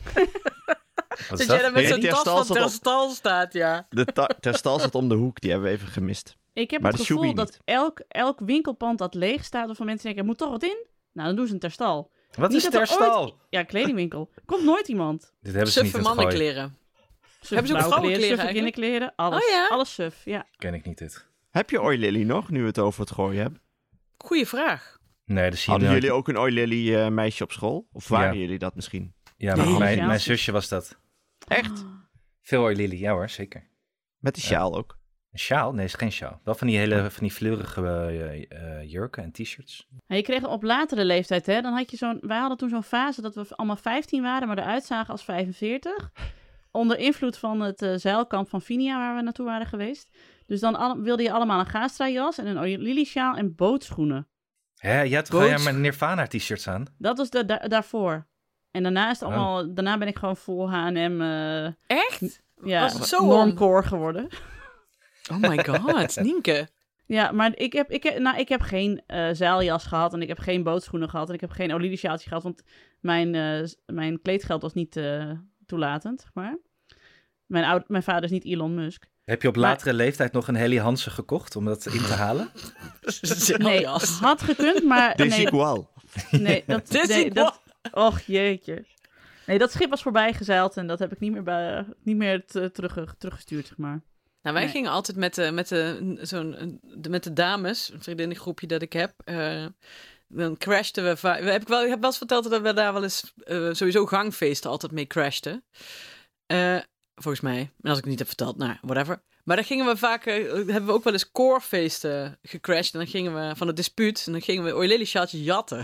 Wat Dat is jij dat? daar met Nee, zo'n tas Terstal van staat op- Terstal staat, ja. De ta- Terstal zat om de hoek. Die hebben we even gemist. Ik heb Maar het de gevoel Shubi dat niet. elk, elk winkelpand dat leeg staat, waarvan mensen denken, er moet toch wat in? Nou, dan doen ze een Terstal. Wat Niet is dat er Terstal? ooit- Ja, kledingwinkel. Komt nooit iemand. Dit hebben ze niet Suffe in het gooi. mannenkleren. Suf Hebben ze ook vrouwenkleren, vrouwenkleren suffe kinderkleren, alles. Oh ja? Alles suf, ja. Ken ik niet dit. Heb je Oilily nog, nu we het over het gooien hebben? Goeie vraag. Nee, dat zie je Hadden nooit. jullie ook een Oilily uh, meisje op school? Of waren Ja. jullie dat misschien? Ja, Nee. maar mijn, Ja. mijn zusje was dat. Echt? Veel hoor, Lily. Ja hoor, zeker. Met die sjaal ook. Een sjaal? Nee, is geen sjaal. Wel van die hele van die fleurige eh, eh, jurken en t-shirts. Ja, je kreeg op latere leeftijd, hè, dan had je zo'n... Wij hadden toen zo'n fase dat we allemaal vijftien waren, maar eruit zagen als vijfenveertig. Onder invloed van het uh, zeilkamp van Vinia, waar we naartoe waren geweest. Dus dan al- wilde je allemaal een Gastra-jas en een Lily-sjaal en bootschoenen. Hè, je had toch Boots- wel ja, maar Nirvana t-shirts aan? Dat was de, da- daarvoor. En daarna, is het Oh. allemaal, daarna ben ik gewoon vol H en M, uh, Echt? ja, Was het zo om? normcore geworden. Oh my god, Nienke. Ja, maar ik heb, ik heb, nou, ik heb geen uh, zeiljas gehad en ik heb geen bootschoenen gehad en ik heb geen Olili-sjaaltje gehad, want mijn, uh, mijn kleedgeld was niet uh, toelatend, zeg maar. Mijn, oud, mijn vader is niet Elon Musk. Heb je op Maar- latere leeftijd nog een Heli Hansen gekocht om dat in te halen? Nee, Jas. had gekund, maar nee, Desigual. nee, dat, nee, Desigual. dat, och jeetje. Nee, dat schip was voorbij gezeild en dat heb ik niet meer, bij, niet meer t- terug, teruggestuurd, zeg maar. Nou, wij Nee. gingen altijd met de, met de, zo'n, de, met de dames, een vriendinnengroepje dat ik heb. eh, dan crashten we vaak. Heb ik, wel, ik heb wel eens verteld dat we daar wel eens eh, sowieso gangfeesten altijd mee crashten. Eh, volgens mij. En als ik het niet heb verteld, nou, whatever. Maar dan gingen we vaak, eh, hebben we ook wel eens corefeesten gecrashed. En dan gingen we van het dispuut, en dan gingen we Oilily-sjaaltjes jatten.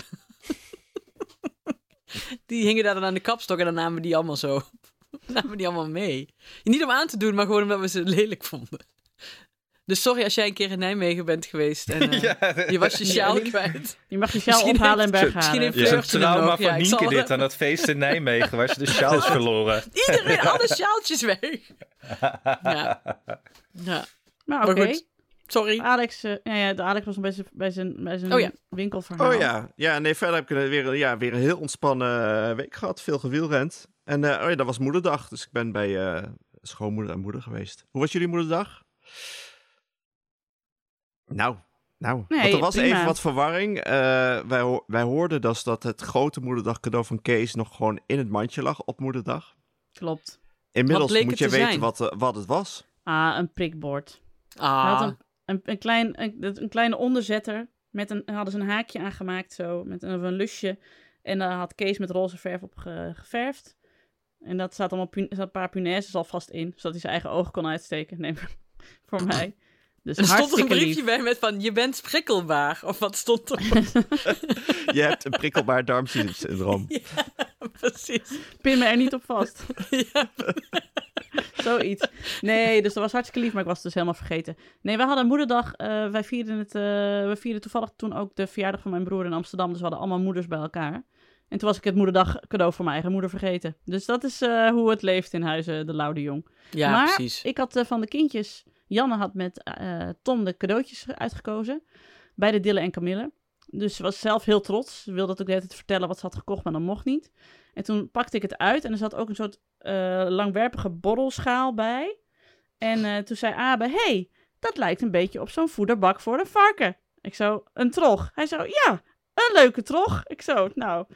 Die hingen daar dan aan de kapstok en dan namen we die allemaal zo. namen we die allemaal mee. Niet om aan te doen, maar gewoon omdat we ze lelijk vonden. Dus sorry als jij een keer in Nijmegen bent geweest en uh, je was je sjaal kwijt. Je mag je sjaal Misschien ophalen en heeft- berghalen. misschien heeft- Ja, zo'n Flirten hem trauma nog. Ja, van ik zal Nienke wel- dit aan dat feest in Nijmegen waar ze de sjaal is verloren. Iedereen, alle sjaaltjes weg. Ja. Ja. Maar Maar oké. goed, sorry. Alex, uh, ja, ja, de Alex was nog bij zijn, bij zijn, bij zijn Oh ja. winkelverhaal. Oh ja. Ja, nee, verder heb ik een- weer, ja, weer een heel ontspannen uh, week gehad. Veel gewielrend. En uh, oh ja, dat was moederdag. Dus ik ben bij uh, schoonmoeder en moeder geweest. Hoe was jullie moederdag? Nou, nou. Nee, want er was prima. even wat verwarring. Uh, wij, ho- wij hoorden dus dat het grote moederdag cadeau van Kees nog gewoon in het mandje lag op moederdag. Klopt. Inmiddels bleek moet het je te weten zijn? wat, uh, wat het was. Ah, een prikbord. Hij Ah, had een, een, een, klein, een, een kleine onderzetter. Met een, hadden ze een haakje aangemaakt zo. Met een, een lusje. En daar had Kees met roze verf op ge- geverfd. En dat staat allemaal pu- er zat een paar punaises alvast in. Zodat hij zijn eigen ogen kon uitsteken. Nee, maar voor mij. Dus Er stond er een hartstikke briefje lief. bij met van, je bent prikkelbaar. Of wat stond er? Je hebt een prikkelbaar darmsyndroom. Ja, precies. Pin me er niet op vast. Ja. Zoiets. Nee, dus dat was hartstikke lief, maar ik was het dus helemaal vergeten. Nee, we hadden moederdag. Uh, wij vierden het, uh, we vierden toevallig toen ook de verjaardag van mijn broer in Amsterdam. Dus we hadden allemaal moeders bij elkaar. En toen was ik het moederdag cadeau voor mijn eigen moeder vergeten. Dus dat is uh, hoe het leeft in huizen de Laude Jong. Ja, maar precies. ik had uh, van de kindjes... Janne had met uh, Tom de cadeautjes uitgekozen. Bij de Dille en Camille. Dus ze was zelf heel trots. Ze wilde het ook de hele tijd vertellen wat ze had gekocht, maar dat mocht niet. En toen pakte ik het uit en er zat ook een soort uh, langwerpige borrelschaal bij. En uh, toen zei Abe, hey, dat lijkt een beetje op zo'n voederbak voor een varken. Ik zo, een trog. Hij zo, ja, een leuke trog. Ik zo, nou...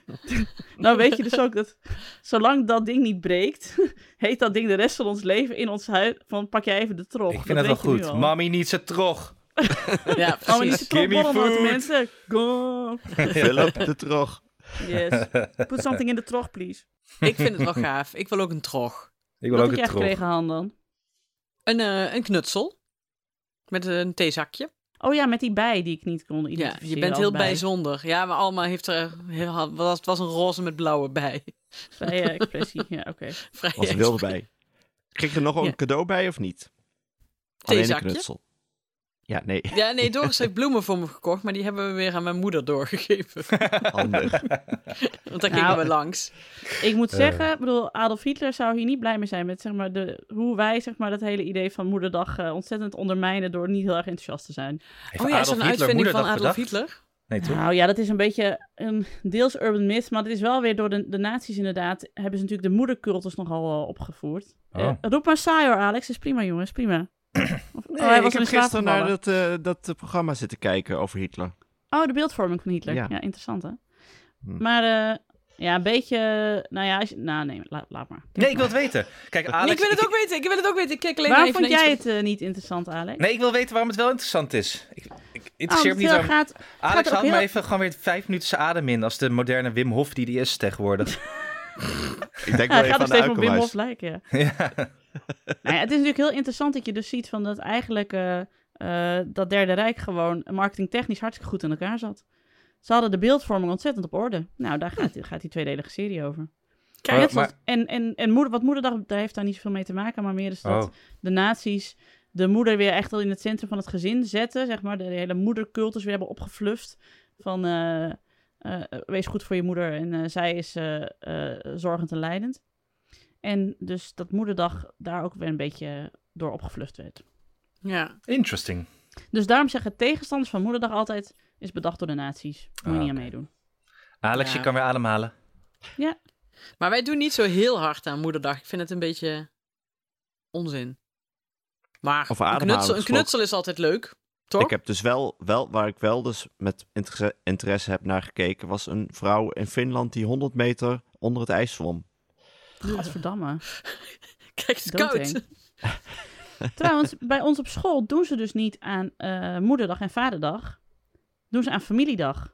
nou weet je dus ook dat zolang dat ding niet breekt, heet dat ding de rest van ons leven in ons huis van pak jij even de trog. Ik vind dat het wel weet je nu goed. al. Mommy needs a trog. Ja, Oh, maar niet precies. de trog Give me borrelnoten, food. mensen. Go. Philip de trog. Yes. Put something in the trog, please. Ik vind het wel gaaf. Ik wil ook een trog. Ik wil Wat ook heb een jij trog. gekregen, Han, dan? Een, uh, een knutsel. Met een theezakje. Oh ja, met die bij die ik niet kon Ja, identificeren. je bent als heel bij. bijzonder. Ja, maar allemaal heeft er... Heel, was, het was een roze met blauwe bij. Vrije expressie, ja, oké. Okay. Vrij Was er wilde bij. Kreeg je er nog Ja. een cadeau bij of niet? Alleen een Theezakje. knutsel. Ja, nee. Ja, nee, Doris heeft bloemen voor me gekocht, maar die hebben we weer aan mijn moeder doorgegeven. Handig. Want daar Nou, gingen we langs. Ik moet Eh. zeggen, ik bedoel, Adolf Hitler zou hier niet blij mee zijn met zeg maar, de, hoe wij zeg maar, dat hele idee van Moederdag uh, ontzettend ondermijnen door niet heel erg enthousiast te zijn. Heeft Oh ja, is Adolf dat een Hitler uitvinding van moederdag Adolf bedacht? Hitler? Nee, toch? Nou ja, dat is een beetje een deels urban myth, maar het is wel weer door de, de nazi's inderdaad, hebben ze natuurlijk de moedercultus nogal uh, opgevoerd. Oh. Uh, roep maar saai hoor, Alex, is prima jongens, prima. Of, Nee, oh, hij was ik heb in slaap gisteren naar gevallen. dat, uh, dat uh, programma zitten kijken over Hitler. Oh, de beeldvorming van Hitler. Ja, Ja. interessant hè. Hm. Maar uh, ja, een beetje, nou ja, als je, nou nee, laat, laat maar. Nee, ik wil het weten. Kijk, Alex... Nee, ik wil het ook weten, ik wil het ook weten. Ik kijk alleen Waarom even vond naar jij iets het uh, niet interessant, Alex? Nee, ik wil weten waarom het wel interessant is. Ik, ik Oh, interesseer me niet heel waarom... gaat, Alex, gaat ook haal heel- maar even gewoon weer vijf minuten zijn adem in als de moderne Wim Hof die die is tegenwoordig. Ik denk Ja, wel het gaat even nog aan de steeds op Wim Hof Uikelhuis. lijken, ja. ja. Nou ja, het is natuurlijk heel interessant dat je dus ziet van dat eigenlijk uh, uh, dat Derde Rijk gewoon marketingtechnisch hartstikke goed in elkaar zat. Ze hadden de beeldvorming ontzettend op orde. Nou, daar gaat, gaat die tweedelige serie over. Kijk, Net maar- zoals- en en, en moeder, wat Moederdag, daar heeft daar niet zoveel mee te maken, maar meer is dat Oh. de nazi's de moeder weer echt al in het centrum van het gezin zetten, zeg maar, de hele moedercultus weer hebben opgefluft van uh, uh, wees goed voor je moeder en uh, zij is uh, uh, zorgend en leidend. En dus dat Moederdag daar ook weer een beetje door opgefluft werd. Ja. Interesting. Dus daarom zeggen tegenstanders van Moederdag altijd, is bedacht door de nazi's. Moet je Ah, niet aan oké. meedoen. Alex, Ja. je kan weer ademhalen. Maar wij doen niet zo heel hard aan Moederdag. Ik vind het een beetje onzin. Maar Over een ademhalen knutsel, een gesproken. knutsel is altijd leuk, toch? Ik heb dus wel, wel, waar ik wel dus met interesse, interesse heb naar gekeken, was een vrouw in Finland die honderd meter onder het ijs zwom. Gadverdamme. Kijk, het is koud. Doodeng. Trouwens, bij ons op school doen ze dus niet aan uh, Moederdag en Vaderdag. Doen ze aan Familiedag.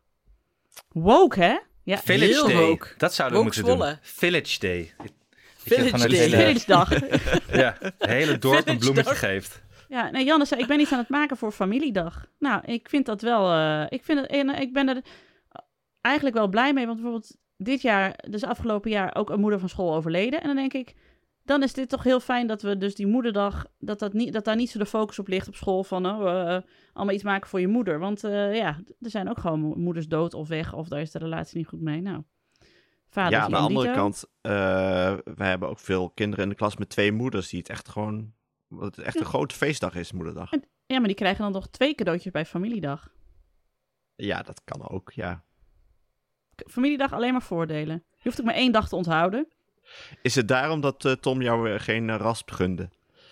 Woke, hè? Ja, Village heel Day. woke. Dat zouden we Woke moeten Zwolle. doen. Village Day. Village gewoon het Day. hele- Village-dag. Ja, het hele dorp een Village bloemetje dag. geeft. Ja, nee, Janne zei, ik ben iets aan het maken voor Familiedag. Nou, ik vind dat wel... Uh, ik, vind het, en ik ben er eigenlijk wel blij mee, want bijvoorbeeld dit jaar, dus afgelopen jaar, ook een moeder van school overleden. En dan denk ik, dan is dit toch heel fijn dat we dus die moederdag, dat, dat, niet, dat daar niet zo de focus op ligt op school van, oh, uh, allemaal iets maken voor je moeder. Want uh, ja, er zijn ook gewoon mo- moeders dood of weg, of daar is de relatie niet goed mee. Nou, vader Ja, aan de andere kant, uh, wij hebben ook veel kinderen in de klas met twee moeders die het echt gewoon, wat het echt een grote feestdag is, Moederdag. En, ja, maar die krijgen dan nog twee cadeautjes bij Familiedag. Ja, dat kan ook, ja. Familiedag alleen maar voordelen. Je hoeft ook maar één dag te onthouden. Is het daarom dat uh, Tom jou uh, geen uh, rasp gunde?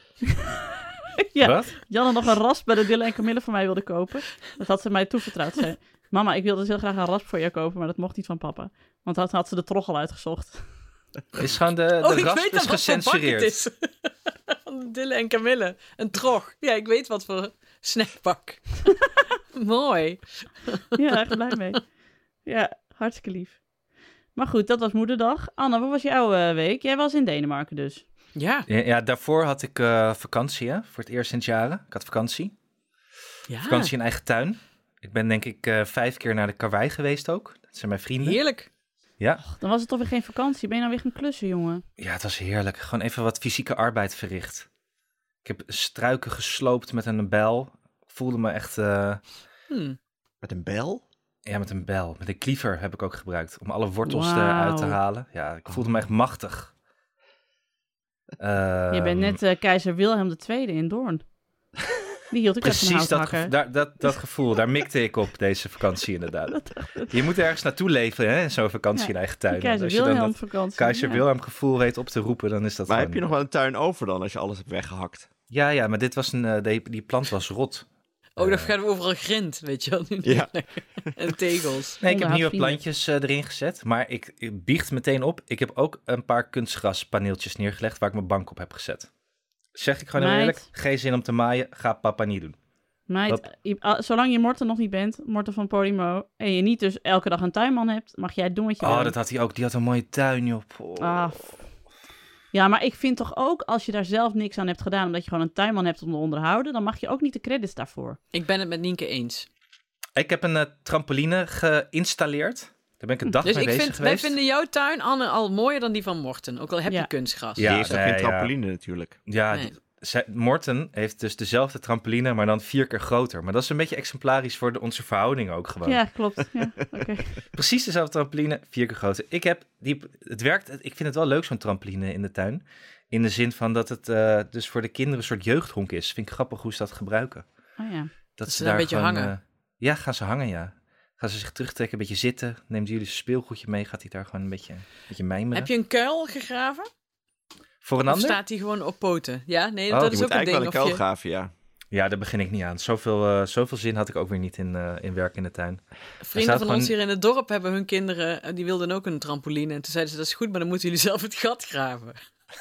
Ja, Wat? Janne nog een rasp bij de Dille en Camille voor mij wilde kopen. Dat had ze mij toevertrouwd. Ze zei, mama, ik wilde dus heel graag een rasp voor jou kopen, maar dat mocht niet van papa. Want dan had ze de trog al uitgezocht. Is gewoon de, de Oh, ik rasp weet is al wat voor bak het gecensureerd. is. Van Dille en Camille. Een trog. Ja, ik weet wat voor snackbak. Mooi. Ja, echt blij mee. Ja, hartstikke lief. Maar goed, dat was Moederdag. Anne, wat was jouw uh, week? Jij was in Denemarken dus. Ja. Ja, ja, daarvoor had ik uh, vakantie, hè? Voor het eerst sinds jaren. Ik had vakantie. ja. Vakantie in eigen tuin. Ik ben denk ik uh, vijf keer naar de karwei geweest ook. Dat zijn mijn vrienden. Heerlijk. Ja. Dan was het toch weer geen vakantie. Ben je nou weer gaan klussen, jongen? Ja, het was heerlijk. Gewoon even wat fysieke arbeid verricht. Ik heb struiken gesloopt met een bijl. Ik voelde me echt... Uh, Hmm. Met een bel? ja, met een bijl. Met een kliever heb ik ook gebruikt. Om alle wortels Wauw. eruit te halen. Ja, ik voelde me echt machtig. Uh, Je bent net uh, keizer Wilhelm de Tweede in Doorn. Die hield ik uit van Precies dat, houthakker. gevo- daar, dat, dat gevoel, daar mikte ik op deze vakantie inderdaad. Je moet ergens naartoe leven, hè, in zo'n vakantie Ja, in eigen tuin. Die keizer Als je dan Wilhelm dat vakantie. keizer ja. Wilhelm gevoel weet op te roepen, dan is dat Maar gewoon... heb je nog wel een tuin over dan, als je alles hebt weggehakt? Ja, ja, maar dit was een, uh, die, die plant was rot. Ook Uh, dat gaat overal grind, weet je wel. Ja. En tegels. Nee, ik heb Onderhoud nieuwe vrienden. plantjes uh, erin gezet, maar ik, ik biecht meteen op. Ik heb ook een paar kunstgraspaneeltjes neergelegd waar ik mijn bank op heb gezet. Zeg ik gewoon heel Meid. eerlijk, geen zin om te maaien, ga papa niet doen. Meid, Wat? je- ah, zolang je Morten nog niet bent, Morten van Podimo, en je niet dus elke dag een tuinman hebt, mag jij doen wat je Oh, wil. dat had hij ook. Die had een mooie tuin, joh. Oh. Ah, f- ja, maar ik vind toch ook, als je daar zelf niks aan hebt gedaan, omdat je gewoon een tuinman hebt om te onderhouden, dan mag je ook niet de credits daarvoor. Ik ben het met Nienke eens. Ik heb een uh, trampoline geïnstalleerd. Daar ben ik een dag Dus mee ik bezig vind, wij geweest. vinden jouw tuin, Anne, al mooier dan die van Morten. Ook al heb Ja. je kunstgras. Ja, Die heeft nog nee, geen ja. trampoline natuurlijk. Ja, Nee. die- zij- Morten heeft dus dezelfde trampoline, maar dan vier keer groter. Maar dat is een beetje exemplarisch voor de, onze verhouding ook gewoon. Ja, klopt. Ja, oké. Precies dezelfde trampoline, vier keer groter. Ik heb die, het werkt, ik vind het wel leuk zo'n trampoline in de tuin. In de zin van dat het uh, dus voor de kinderen een soort jeugdhonk is. Vind ik grappig hoe ze dat gebruiken. Oh ja. Dat ze daar een beetje hangen. uh, ja, gaan ze hangen, ja. Gaan ze zich terugtrekken, een beetje zitten. Neemt jullie zijn speelgoedje mee, gaat hij daar gewoon een beetje, een beetje mijmeren. Heb je een kuil gegraven? Voor een Of ander? staat hij gewoon op poten? Ja, nee, Oh, dat Je is moet ook een ding. eigenlijk wel een Of kuil je... graven, ja. Ja, daar begin ik niet aan. Zoveel, uh, zoveel zin had ik ook weer niet in, uh, in werk in de tuin. Vrienden staat van gewoon- ons hier in het dorp hebben hun kinderen, eh, die wilden ook een trampoline. En toen zeiden ze, dat is goed, maar dan moeten jullie zelf het gat graven.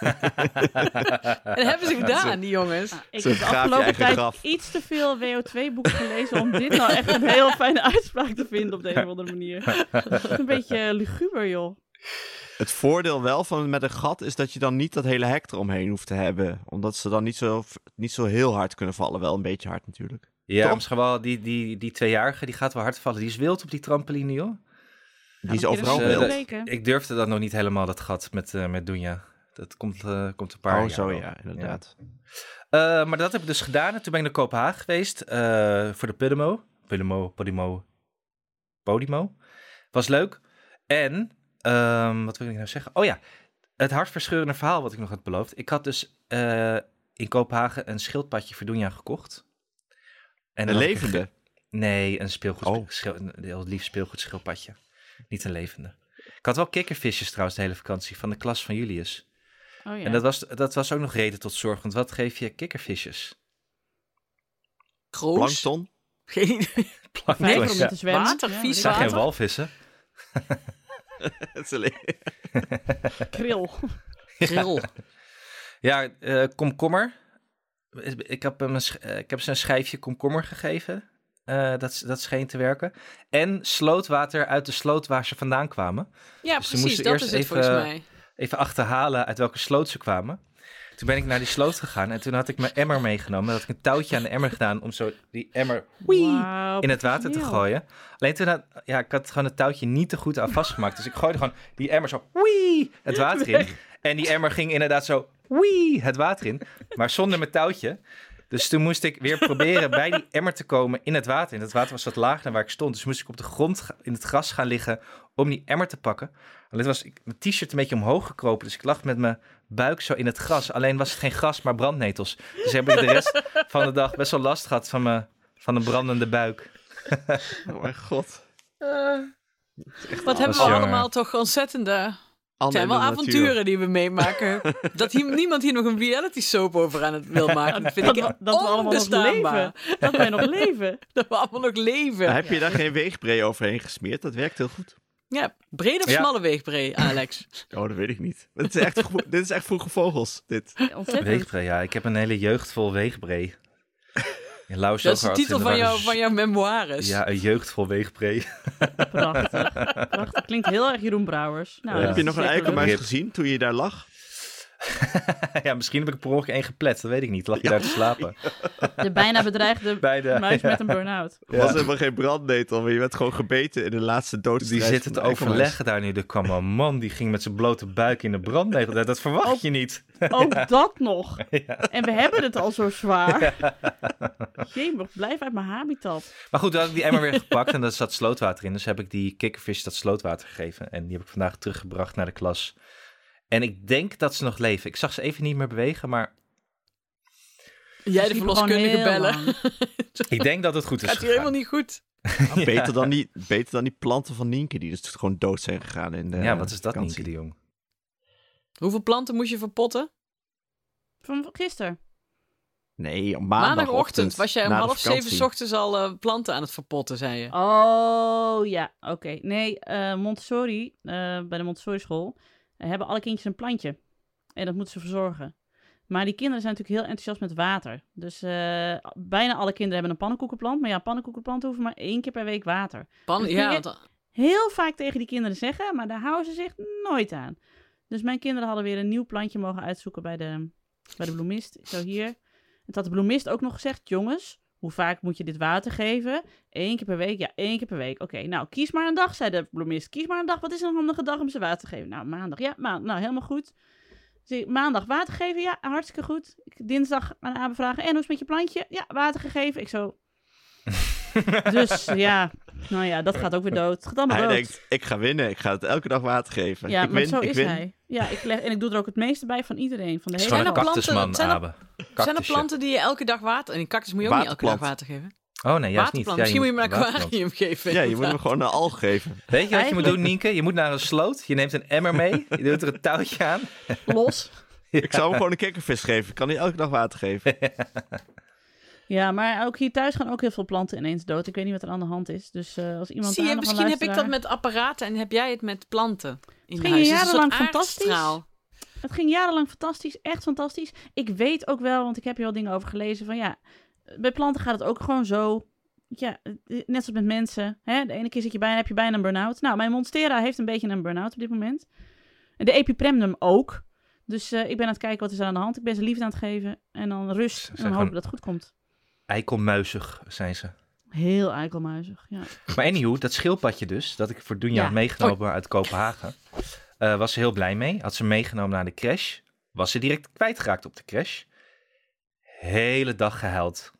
En dat hebben ze gedaan, die jongens. Ah, ik Zo heb de graaf je afgelopen eigen tijd graf. iets te veel W O twee boeken gelezen om dit nou echt een heel fijne uitspraak te vinden op de een of andere manier. Dat is een beetje luguber, joh. Het voordeel wel van met een gat is dat je dan niet dat hele hek eromheen hoeft te hebben. Omdat ze dan niet zo, niet zo heel hard kunnen vallen. Wel een beetje hard natuurlijk. Ja, Toch? misschien wel, die, die, die tweejarige, die gaat wel hard vallen. Die is wild op die trampoline, joh. Die is Ja, overal dus, dat eh, wild. dat- weken. Ik durfde dat nog niet helemaal, dat gat met, uh, met Dunja. Dat komt, uh, komt een paar Oh, jaar zo wel. ja, inderdaad. Uh, maar dat heb ik dus gedaan. En toen ben ik naar Kopenhagen geweest uh, voor de Podimo. Podimo, Podimo, Podimo. Was leuk. En, um, wat wil ik nou zeggen? Oh ja, het hartverscheurende verhaal wat ik nog had beloofd. Ik had dus uh, in Kopenhagen een schildpadje voor Dunja gekocht. En Een dan had ik levende? ge- Nee, een speelgoed, Oh. schil- een heel lief speelgoedschildpadje. Niet een levende. Ik had wel kikkervisjes trouwens de hele vakantie van de klas van Julius. Oh ja. En dat was, dat was ook nog reden tot zorg, want wat geef je kikkervisjes? Kroos? Plankton? Geen idee. Plankton, Vijver om ja. in te zwemmen. Water, Ja, vies weet zijn ik geen water. walvissen. Het is alleen- wel. Kril. Grill. Ja, eh, komkommer. Ik heb, hem een, sch- eh, ik heb ze een schijfje komkommer gegeven. Eh, dat, dat scheen te werken. En slootwater uit de sloot waar ze vandaan kwamen. Ja, Dus ze precies, moesten dat eerst is het even- volgens mij. Even achterhalen uit welke sloot ze kwamen. Toen ben ik naar die sloot gegaan en toen had ik mijn emmer meegenomen. Dan had ik een touwtje aan de emmer gedaan om zo die emmer wee, Wauw, in het water te professioneel. gooien. Alleen toen had, ja, ik had gewoon het touwtje niet te goed aan vastgemaakt. Dus ik gooide gewoon die emmer zo wee, het water in. En die emmer ging inderdaad zo wee, het water in. Maar zonder mijn touwtje. Dus toen moest ik weer proberen bij die emmer te komen in het water. En het water was wat lager dan waar ik stond. Dus moest ik op de grond ga- in het gras gaan liggen om die emmer te pakken. Alleen was ik, mijn t-shirt een beetje omhoog gekropen. Dus ik lag met mijn buik zo in het gras. Alleen was het geen gras, maar brandnetels. Dus heb ik de rest van de dag best wel last gehad van, mijn, van een brandende buik. Oh mijn god. Eh, wat hebben we jammer. allemaal toch ontzettende... Het Anne zijn in wel de natuur. avonturen die we meemaken. Dat hier, niemand hier nog een reality soap over aan het wil maken. Dat vind Dat, ik we- dat we allemaal nog onbestaanbaar. leven. Dat wij nog leven. Dat we allemaal nog leven. Heb je daar geen weegbree overheen gesmeerd? Dat werkt heel goed. Ja, brede of Ja. smalle weegbree, Alex? Oh, dat weet ik niet. Dit is echt, vro- dit is echt vroege vogels, dit. Ontzettend. Weegbree, ja. Ik heb een hele jeugd vol weegbree. In Lau Dat is de Zoger titel had van, in de jou, waar- van jouw memoires. Ja, een jeugd vol weegbree. Prachtig. Prachtig. Klinkt heel erg Jeroen Brouwers. Nou, Ja. dat Heb je is nog een zeker eikelmuis Rip. gezien toen je daar lag? Ja, misschien heb ik per ongeluk één geplet. Dat weet ik niet. Lag je Ja. daar te slapen? De bijna bedreigde Bij de, muis ja. met een burn-out. Er was helemaal geen brandnetel, maar je werd gewoon gebeten in de laatste doodstrijd. Die zitten van te de eikelmuis. overleggen daar nu. Er kwam een man die ging met zijn blote buik in de brandnegel. Dat, dat verwacht Oh. je niet. Ook dat nog. Ja. En we hebben het al zo zwaar. Jemig, blijf uit mijn habitat. Maar goed, toen had ik die emmer weer gepakt en daar zat slootwater in. Dus heb ik die kikkervis dat slootwater gegeven. En die heb ik vandaag teruggebracht naar de klas. En ik denk dat ze nog leven. Ik zag ze even niet meer bewegen, maar Jij de Die verloskundige gewoon heel bellen. lang. ik denk dat het goed is Gaat hier helemaal gegaan. niet goed. Beter, dan die, beter dan die planten van Nienke, die dus gewoon dood zijn gegaan in de Ja, wat is dat, vakantie. Nienke de Jong? Hoeveel planten moest je verpotten? Van gisteren. Nee, op Maandagochtend maandagochtend was jij om na de half zeven 's vakantie. ochtends al eh, planten aan het verpotten, zei je. Oh, ja. Oké. Nee, eh, Montessori, eh, bij de Montessori school, eh, hebben alle kindjes een plantje. En dat moeten ze verzorgen. Maar die kinderen zijn natuurlijk heel enthousiast met water. Dus eh, bijna alle kinderen hebben een pannenkoekenplant. Maar ja, pannenkoekenplanten hoeven maar één keer per week water. Pan, Dat ja, kun je- want- Heel vaak tegen die kinderen zeggen, maar daar houden ze zich nooit aan. Dus mijn kinderen hadden weer een nieuw plantje mogen uitzoeken bij de, bij de bloemist. Zo hier. En toen had de bloemist ook nog gezegd, jongens, hoe vaak moet je dit water geven? Eén keer per week? Ja, één keer per week. Oké, nou, kies maar een dag, zei de bloemist. Kies maar een dag. Wat is een handige dag om ze water te geven? Nou, maandag. Ja, maandag. Nou, helemaal goed. Dus ik, maandag water geven? Ja, hartstikke goed. Ik, dinsdag aan Abe vragen, en hoe is het met je plantje? Ja, water gegeven. Ik zo... Dus ja, nou ja, dat gaat ook weer dood. Het gaat allemaal Hij dood. denkt, ik ga winnen, ik ga het elke dag water geven. Ja, ik maar win, zo ik is win. hij. Ja, ik leg, en ik doe er ook het meeste bij van iedereen. Van de Het is hele gewoon een Zijn er klas. planten- cactusman, zijn er- Abe. zijn er Cactusje. planten die je elke dag water... En een cactus moet je ook niet elke dag Waterplant. water geven. Oh nee, juist niet. Waterplant. Ja, Misschien moet je hem een waterplant. aquarium geven. Ja, je moet hem gewoon een al geven. Weet je wat je moet Eigenlijk- doen, Nienke? Je moet naar een sloot, je neemt een emmer mee, je doet er een touwtje aan. Los. Ik zou hem gewoon een kikkervis geven. Ik kan niet elke dag water geven. Ja, maar ook hier thuis gaan ook heel veel planten ineens dood. Ik weet niet wat er aan de hand is. Dus eh, als iemand Zie je, daar nog een misschien heb ik dat luisteraar- met apparaten en heb jij het met planten in ging huis. je Het is een jarenlang soort fantastisch. aardstraal. Het ging jarenlang fantastisch, echt fantastisch. Ik weet ook wel, want ik heb hier al dingen over gelezen, van ja, bij planten gaat het ook gewoon zo. Ja, net zoals met mensen. Hè? De ene keer zit je bijna, heb je bijna een burn-out. Nou, mijn Monstera heeft een beetje een burn-out op dit moment. En de Epipremnum ook. Dus eh, ik ben aan het kijken wat is er aan de hand. Ik ben ze liefde aan het geven. En dan rust. Ze En zijn dan hopen gewoon- dat het goed komt. Eikelmuizig zijn ze. Heel eikelmuizig, ja. Maar anyhow, dat schildpadje dus, dat ik voor Dunja Ja. had meegenomen uit Kopenhagen, eh, was ze heel blij mee. Had ze meegenomen naar de crash. Was ze direct kwijtgeraakt op de crash. Hele dag gehuild.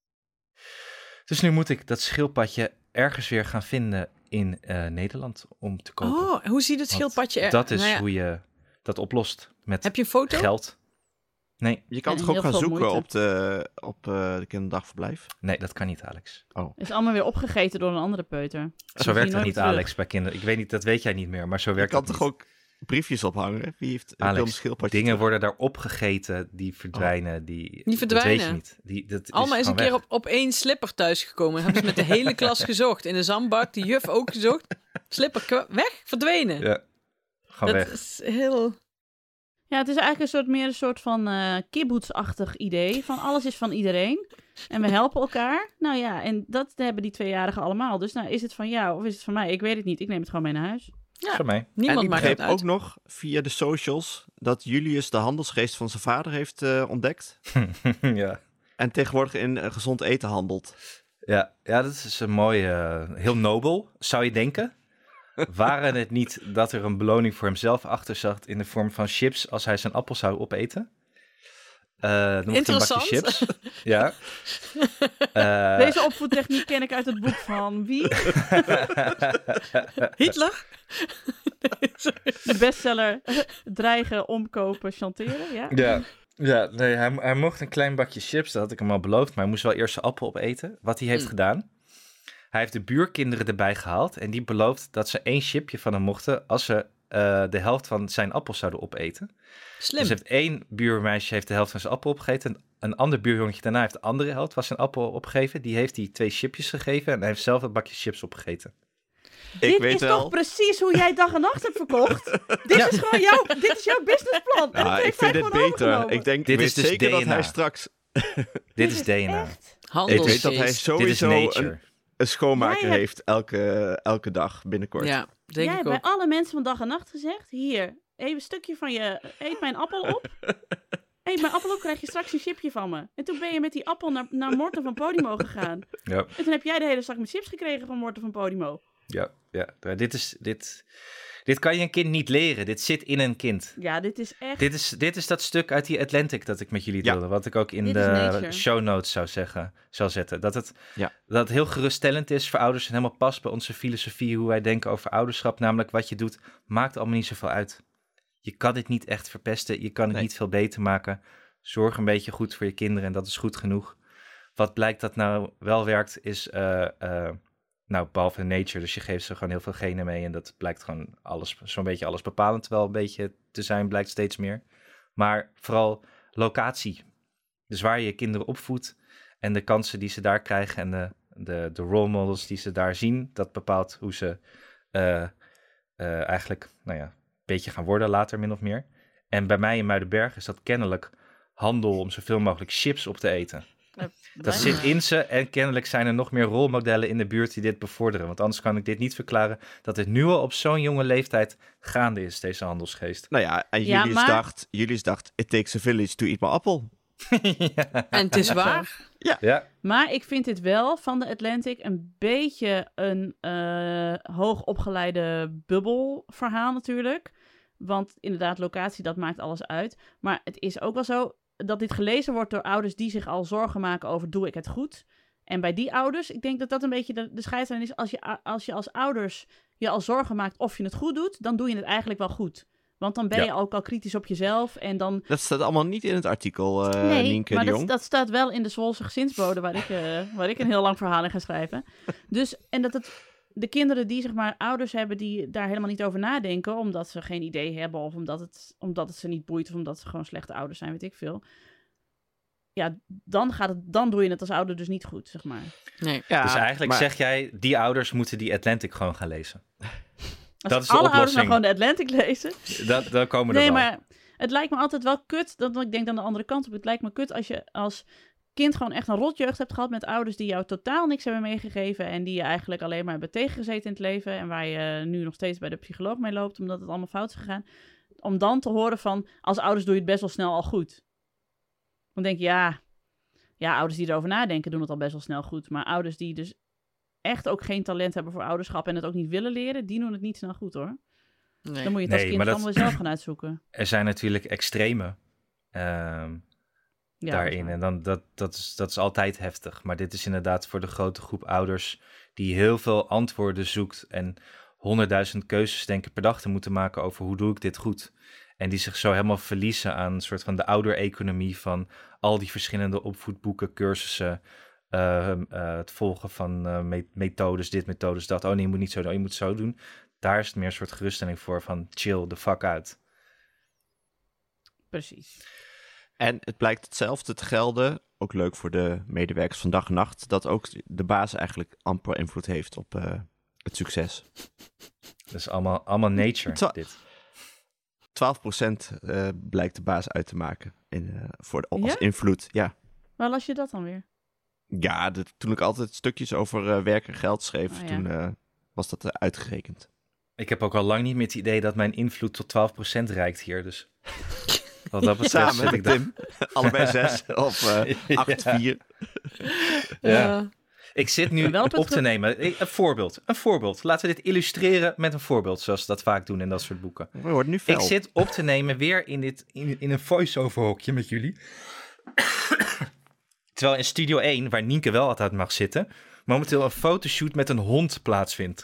Dus nu moet ik dat schildpadje ergens weer gaan vinden in eh, Nederland om te kopen. Oh, hoe ziet het Want schildpadje er? Dat is Nou ja, hoe je dat oplost met Heb je een foto? geld. Nee, Je kan En toch ook heel gaan veel zoeken moeite. op de, op eh, de kinderdagverblijf? nee, dat kan niet, Alex. Is allemaal weer opgegeten door een andere peuter. Zo zie werkt je het nooit niet, meer terug. Alex, bij kinderen. Ik weet niet, dat weet jij niet meer, maar zo Je werkt kan het toch niet. ook briefjes ophangen? Wie heeft ik wil Alex, een schildpadje dingen terug. worden daar opgegeten, die verdwijnen. Die, Die Dat weet verdwijnen. je niet. Die, dat Alma is een gewoon keer weg. op, op één slipper thuisgekomen. Hebben ze met de hele klas gezocht. In de zandbak, die juf ook gezocht. Slipper kwa- weg, verdwenen. Ja, gewoon dat weg. is heel... Ja, het is eigenlijk een soort, meer een soort van eh kibbutzachtig idee. Van alles is van iedereen. En we helpen elkaar. Nou ja, en dat hebben die tweejarigen allemaal. Dus nou, is het van jou of is het van mij? Ik weet het niet. Ik neem het gewoon mee naar huis. Ja, Voor mij. En niemand ik maakt begreep het uit. ook nog via de socials dat Julius de handelsgeest van zijn vader heeft eh, ontdekt. ja. En tegenwoordig in eh, gezond eten handelt. Ja, ja, dat is een mooi, eh, heel nobel, zou je denken. Waren het niet dat er een beloning voor hemzelf achter zat in de vorm van chips als hij zijn appel zou opeten? Eh dan mocht hij een bakje Interessant. chips. Ja. Eh, Deze opvoedtechniek ken ik uit het boek van wie? Hitler? De bestseller Dreigen, Omkopen, Chanteren. Ja? Ja, ja nee, hij, hij mocht een klein bakje chips, dat had ik hem al beloofd, maar hij moest wel eerst zijn appel opeten. Wat hij heeft Mm. gedaan, hij heeft de buurkinderen erbij gehaald en die beloofd dat ze één chipje van hem mochten als ze eh, de helft van zijn appel zouden opeten. Slim. Dus heeft één buurmeisje heeft de helft van zijn appel opgegeten, en een ander buurjongetje daarna heeft de andere helft van zijn appel opgegeven. Die heeft die twee chipjes gegeven en hij heeft zelf een bakje chips opgegeten. Ik Dit weet is wel. toch precies hoe jij dag en nacht hebt verkocht? Dit Ja. is gewoon jouw, dit is jouw businessplan. En Ja, dat ik heeft vind hij dit gewoon beter. overgenomen. Ik denk, Dit weet is dus zeker dat D N A. hij straks... Dit is D N A. Echt? Ik weet dat hij Handelsgeest. Dit is sowieso nature. een, een schoonmaker Jij hebt- heeft elke, elke dag binnenkort. Ja, denk Jij ik hebt ook. bij alle mensen van dag en nacht gezegd, hier, even een stukje van je... Eet mijn appel op. Eet mijn appel op, krijg je straks een chipje van me. En toen ben je met die appel naar, naar Morten van Podimo gegaan. Ja. En toen heb jij de hele zak met chips gekregen van Morten van Podimo. Ja, ja. Dit is... Dit... Dit kan je een kind niet leren. Dit zit in een kind. Ja, dit is echt... Dit is, dit is dat stuk uit die Atlantic dat ik met jullie Ja. deelde. Wat ik ook in Dit is de nature. show notes zou, zeggen, zou zetten. Dat het, Ja. dat het heel geruststellend is voor ouders en helemaal past bij onze filosofie, hoe wij denken over ouderschap. Namelijk wat je doet, maakt allemaal niet zoveel uit. Je kan dit niet echt verpesten. Je kan het Nee. niet veel beter maken. Zorg een beetje goed voor je kinderen en dat is goed genoeg. Wat blijkt dat nou wel werkt is... Uh, uh, Nou, behalve nature, dus je geeft ze gewoon heel veel genen mee en dat blijkt gewoon alles, zo'n beetje alles bepalend wel een beetje te zijn, blijkt steeds meer. Maar vooral locatie. Dus waar je je kinderen opvoedt en de kansen die ze daar krijgen en de, de, de role models die ze daar zien, dat bepaalt hoe ze uh, uh, eigenlijk, nou ja, een beetje gaan worden later, min of meer. En bij mij in Muidenberg is dat kennelijk handel om zoveel mogelijk chips op te eten. Dat zit in ze en kennelijk zijn er nog meer rolmodellen in de buurt die dit bevorderen. Want anders kan ik dit niet verklaren dat het nu al op zo'n jonge leeftijd gaande is, deze handelsgeest. Nou ja, en Ja, Julius, maar- dacht, Julius dacht, it takes a village to eat my appel. ja. En het is waar. ja, Maar ik vind dit wel van de Atlantic een beetje een uh, hoogopgeleide bubbelverhaal natuurlijk. Want inderdaad, locatie, dat maakt alles uit. Maar het is ook wel zo dat dit gelezen wordt door ouders die zich al zorgen maken over doe ik het goed. En bij die ouders, ik denk dat dat een beetje de, de scheidslijn is. Als je, als je als ouders je al zorgen maakt of je het goed doet, dan doe je het eigenlijk wel goed. Want dan ben Ja. je ook al kritisch op jezelf en dan... Dat staat allemaal niet in het artikel, uh, Nee, Nienke maar de dat, Jong. dat staat wel in de Zwolse gezinsbode, waar ik, uh, waar ik een heel lang verhaal in ga schrijven. Dus, en dat het, de kinderen die zeg maar ouders hebben die daar helemaal niet over nadenken, omdat ze geen idee hebben of omdat het, omdat het ze niet boeit of omdat ze gewoon slechte ouders zijn, weet ik veel. Ja, dan, gaat het, dan doe je het als ouder dus niet goed, zeg maar. Nee. Ja, dus eigenlijk maar- zeg jij, die ouders moeten die Atlantic gewoon gaan lezen. Als Dat is de alle ouders nou oplossing. gewoon de Atlantic lezen. Dat, dan komen we Nee, er wel. maar het lijkt me altijd wel kut. Dat, ik denk dan de andere kant op. Het lijkt me kut als je als kind gewoon echt een rotjeugd hebt gehad met ouders die jou totaal niks hebben meegegeven. En die je eigenlijk alleen maar hebben tegengezeten in het leven. En waar je nu nog steeds bij de psycholoog mee loopt, omdat het allemaal fout is gegaan. Om dan te horen van, als ouders doe je het best wel snel al goed. Dan denk je, ja, ja, ouders die erover nadenken doen het al best wel snel goed. Maar ouders die dus echt ook geen talent hebben voor ouderschap en het ook niet willen leren, die doen het niet snel goed hoor. Nee. Dan moet je het Nee, als kind maar dat- allemaal zelf gaan uitzoeken. Er zijn natuurlijk extreme ehm, Ja, daarin. En dan, dat, dat, is, dat is altijd heftig. Maar dit is inderdaad voor de grote groep ouders die heel veel antwoorden zoekt en honderdduizend keuzes denken per dag te moeten maken over hoe doe ik dit goed. En die zich zo helemaal verliezen aan een soort van de oudereconomie van al die verschillende opvoedboeken, cursussen, uh, uh, het volgen van uh, me- methodes, dit, methodes, dat. Oh nee, je moet niet zo doen, oh, je moet zo doen. Daar is het meer een soort geruststelling voor van chill the fuck uit. Precies. En het blijkt hetzelfde te gelden, ook leuk voor de medewerkers van dag en nacht, dat ook de baas eigenlijk amper invloed heeft op uh, het succes. Dat is allemaal, allemaal nature, Twa- dit. twaalf procent uh, blijkt de baas uit te maken in, uh, voor de, als Ja? invloed. Ja, Waar las je dat dan weer? ja de, toen ik altijd stukjes over uh, werk en geld schreef, Oh, ja. toen uh, was dat uh, uitgerekend. Ik heb ook al lang niet meer het idee dat mijn invloed tot twaalf procent reikt hier, dus... Wat dat betreft Samen zit met ik daar. Tim, allebei zes of uh, acht, Ja. vier. Ja. Ik zit nu Maar wel op op het te ge- nemen. Een voorbeeld. Een voorbeeld. Laten we dit illustreren met een voorbeeld, zoals ze dat vaak doen in dat soort boeken. We worden nu fel. Ik zit op te nemen weer in, dit, in, in een voice-over hokje met jullie. Terwijl in Studio één, waar Nienke wel altijd mag zitten, momenteel een fotoshoot met een hond plaatsvindt.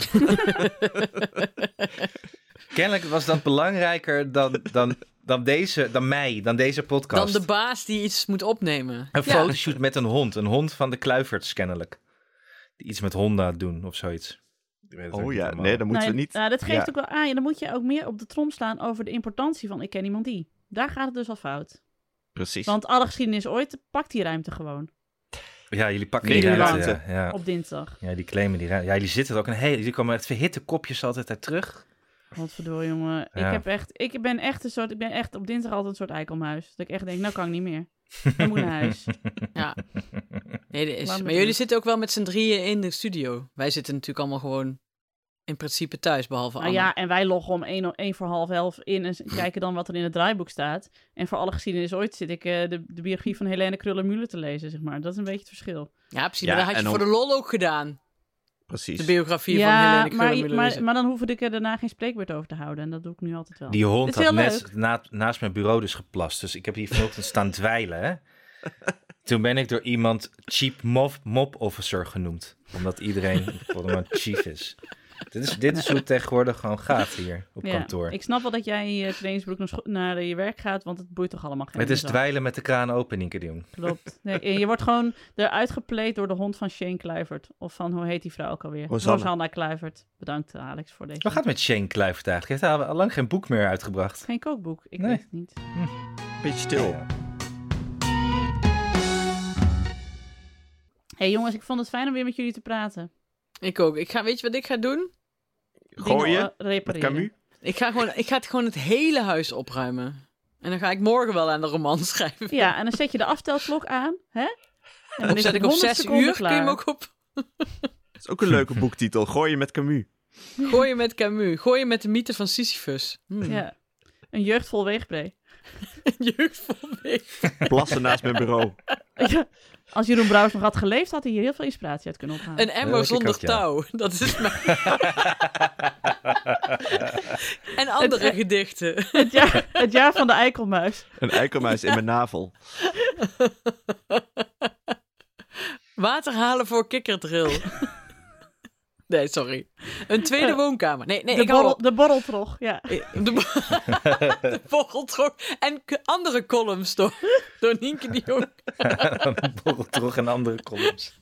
Kennelijk was dat belangrijker dan, dan, dan, deze, dan mij, dan deze podcast. Dan de baas die iets moet opnemen. Een Ja. fotoshoot met een hond. Een hond van de Kluiverts, kennelijk. Die iets met honden doen of zoiets. Ik weet het ook Oh niet ja, allemaal. nee, dan moeten Nee, we niet... nou, dat geeft ja. ook wel aan. Ja, dan moet je ook meer op de trom slaan over de importantie van ik ken iemand die. Daar gaat het dus al fout. Precies. Want alle geschiedenis ooit pakt die ruimte gewoon. Ja, jullie pakken Meer die die ruimte. ruimte. Ja, ja. Op dinsdag. ja, die claimen die ruimte. Ja, jullie zitten er ook een hele... Jullie komen echt verhitte kopjes altijd uit terug. Godverdorie, jongen. Ja. Ik, heb echt, ik ben echt een soort... Ik ben echt op dinsdag altijd een soort eikelmuis. Dat ik echt denk, nou kan ik niet meer. Dan moet ik naar huis. Ja. Nee, dat is. Laat me Maar jullie doen. zitten ook wel met z'n drieën in de studio. Wij zitten natuurlijk allemaal gewoon in principe thuis, behalve Nou Anne. ja, en wij loggen om één, één voor half elf in en kijken dan wat er in het draaiboek staat. En voor alle geschiedenis ooit zit ik uh, de, de biografie van Helene Kruller-Müller te lezen, zeg maar. Dat is een beetje het verschil. Ja, precies. Ja, maar dat had je en voor om- de lol ook gedaan. Precies. De biografie ja, van Helene maar, Kruller-Müller. maar, maar dan hoefde ik er daarna geen spreekbeurt over te houden. En dat doe ik nu altijd wel. Die hond Dit is had heel net leuk. na, naast mijn bureau dus geplast. Dus ik heb hier vanochtend staan dweilen. Hè? Toen ben ik door iemand Chief Mop, mop Officer genoemd. Omdat iedereen voor hem een chief is. Dit is, dit is hoe het tegenwoordig gewoon gaat hier op Ja, kantoor. ik snap wel dat jij in je trainingsbroek naar, scho- naar je werk gaat, want het boeit toch allemaal geen Het is zak. dweilen met de kraan open, Nienke de Jong. Klopt. Nee, en je wordt gewoon eruit gepleed door de hond van Shane Kluivert. Of van, hoe heet die vrouw ook alweer? Rosanna. Rosanna Kluivert. Bedankt Alex voor deze. Wat gaat met Shane Kluivert eigenlijk? Hij heeft al lang geen boek meer uitgebracht. Geen kookboek, ik Nee. weet het niet. Beetje stil. Ja. Hé hey, jongens, ik vond het fijn om weer met jullie te praten. Ik ook. Ik ga, weet je wat ik ga doen? Gooien Dingen, uh, met repareren. Camus. Ik ga, gewoon, ik ga het gewoon het hele huis opruimen. En dan ga ik morgen wel aan de roman schrijven. Ja, en dan zet je de aftelklok aan, hè? En dan Of is zet het ik op honderd zes seconden uur, klaar. kun je hem ook op. Dat is ook een leuke boektitel. Gooien met Camus. Gooien met Camus. Gooien met de mythe van Sisyphus. Hmm. Ja, een jeugd vol weegbree. Jeugdvol weeg. Plassen naast mijn bureau. Ja, als Jeroen Brouwers nog had geleefd, had hij hier heel veel inspiratie uit kunnen ophalen. Een Dat emmer denk ik zonder ook, ja. touw. Dat is mijn... en andere Het- gedichten. Het jaar, het jaar van de eikelmuis. Een eikelmuis in mijn navel. Water halen voor kikkerdrill. Nee, sorry. Een tweede Eh, woonkamer. Nee, nee, De, ik hou borrel, op. de borreltrog, ja. De, bo- de borreltrog. En k- andere columns door, door Nienke de Jong. Borreltrog en andere columns.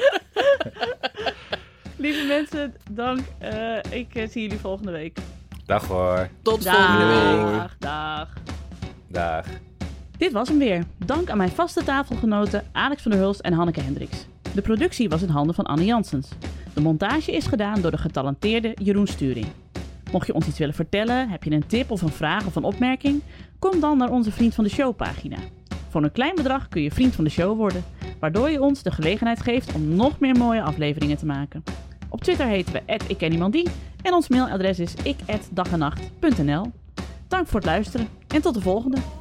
Lieve mensen, dank. Uh, ik uh, zie jullie volgende week. Dag hoor. Tot volgende week. Dag, dag. Dag. Dit was hem weer. Dank aan mijn vaste tafelgenoten Alex van der Hulst en Hanneke Hendricks. De productie was in handen van Anne Janssens. De montage is gedaan door de getalenteerde Jeroen Sturing. Mocht je ons iets willen vertellen, heb je een tip of een vraag of een opmerking? Kom dan naar onze Vriend van de Show pagina. Voor een klein bedrag kun je Vriend van de Show worden, waardoor je ons de gelegenheid geeft om nog meer mooie afleveringen te maken. Op Twitter heten we at ik ken iemand die en ons mailadres is ik at dag en nacht punt n l. Dank voor het luisteren en tot de volgende!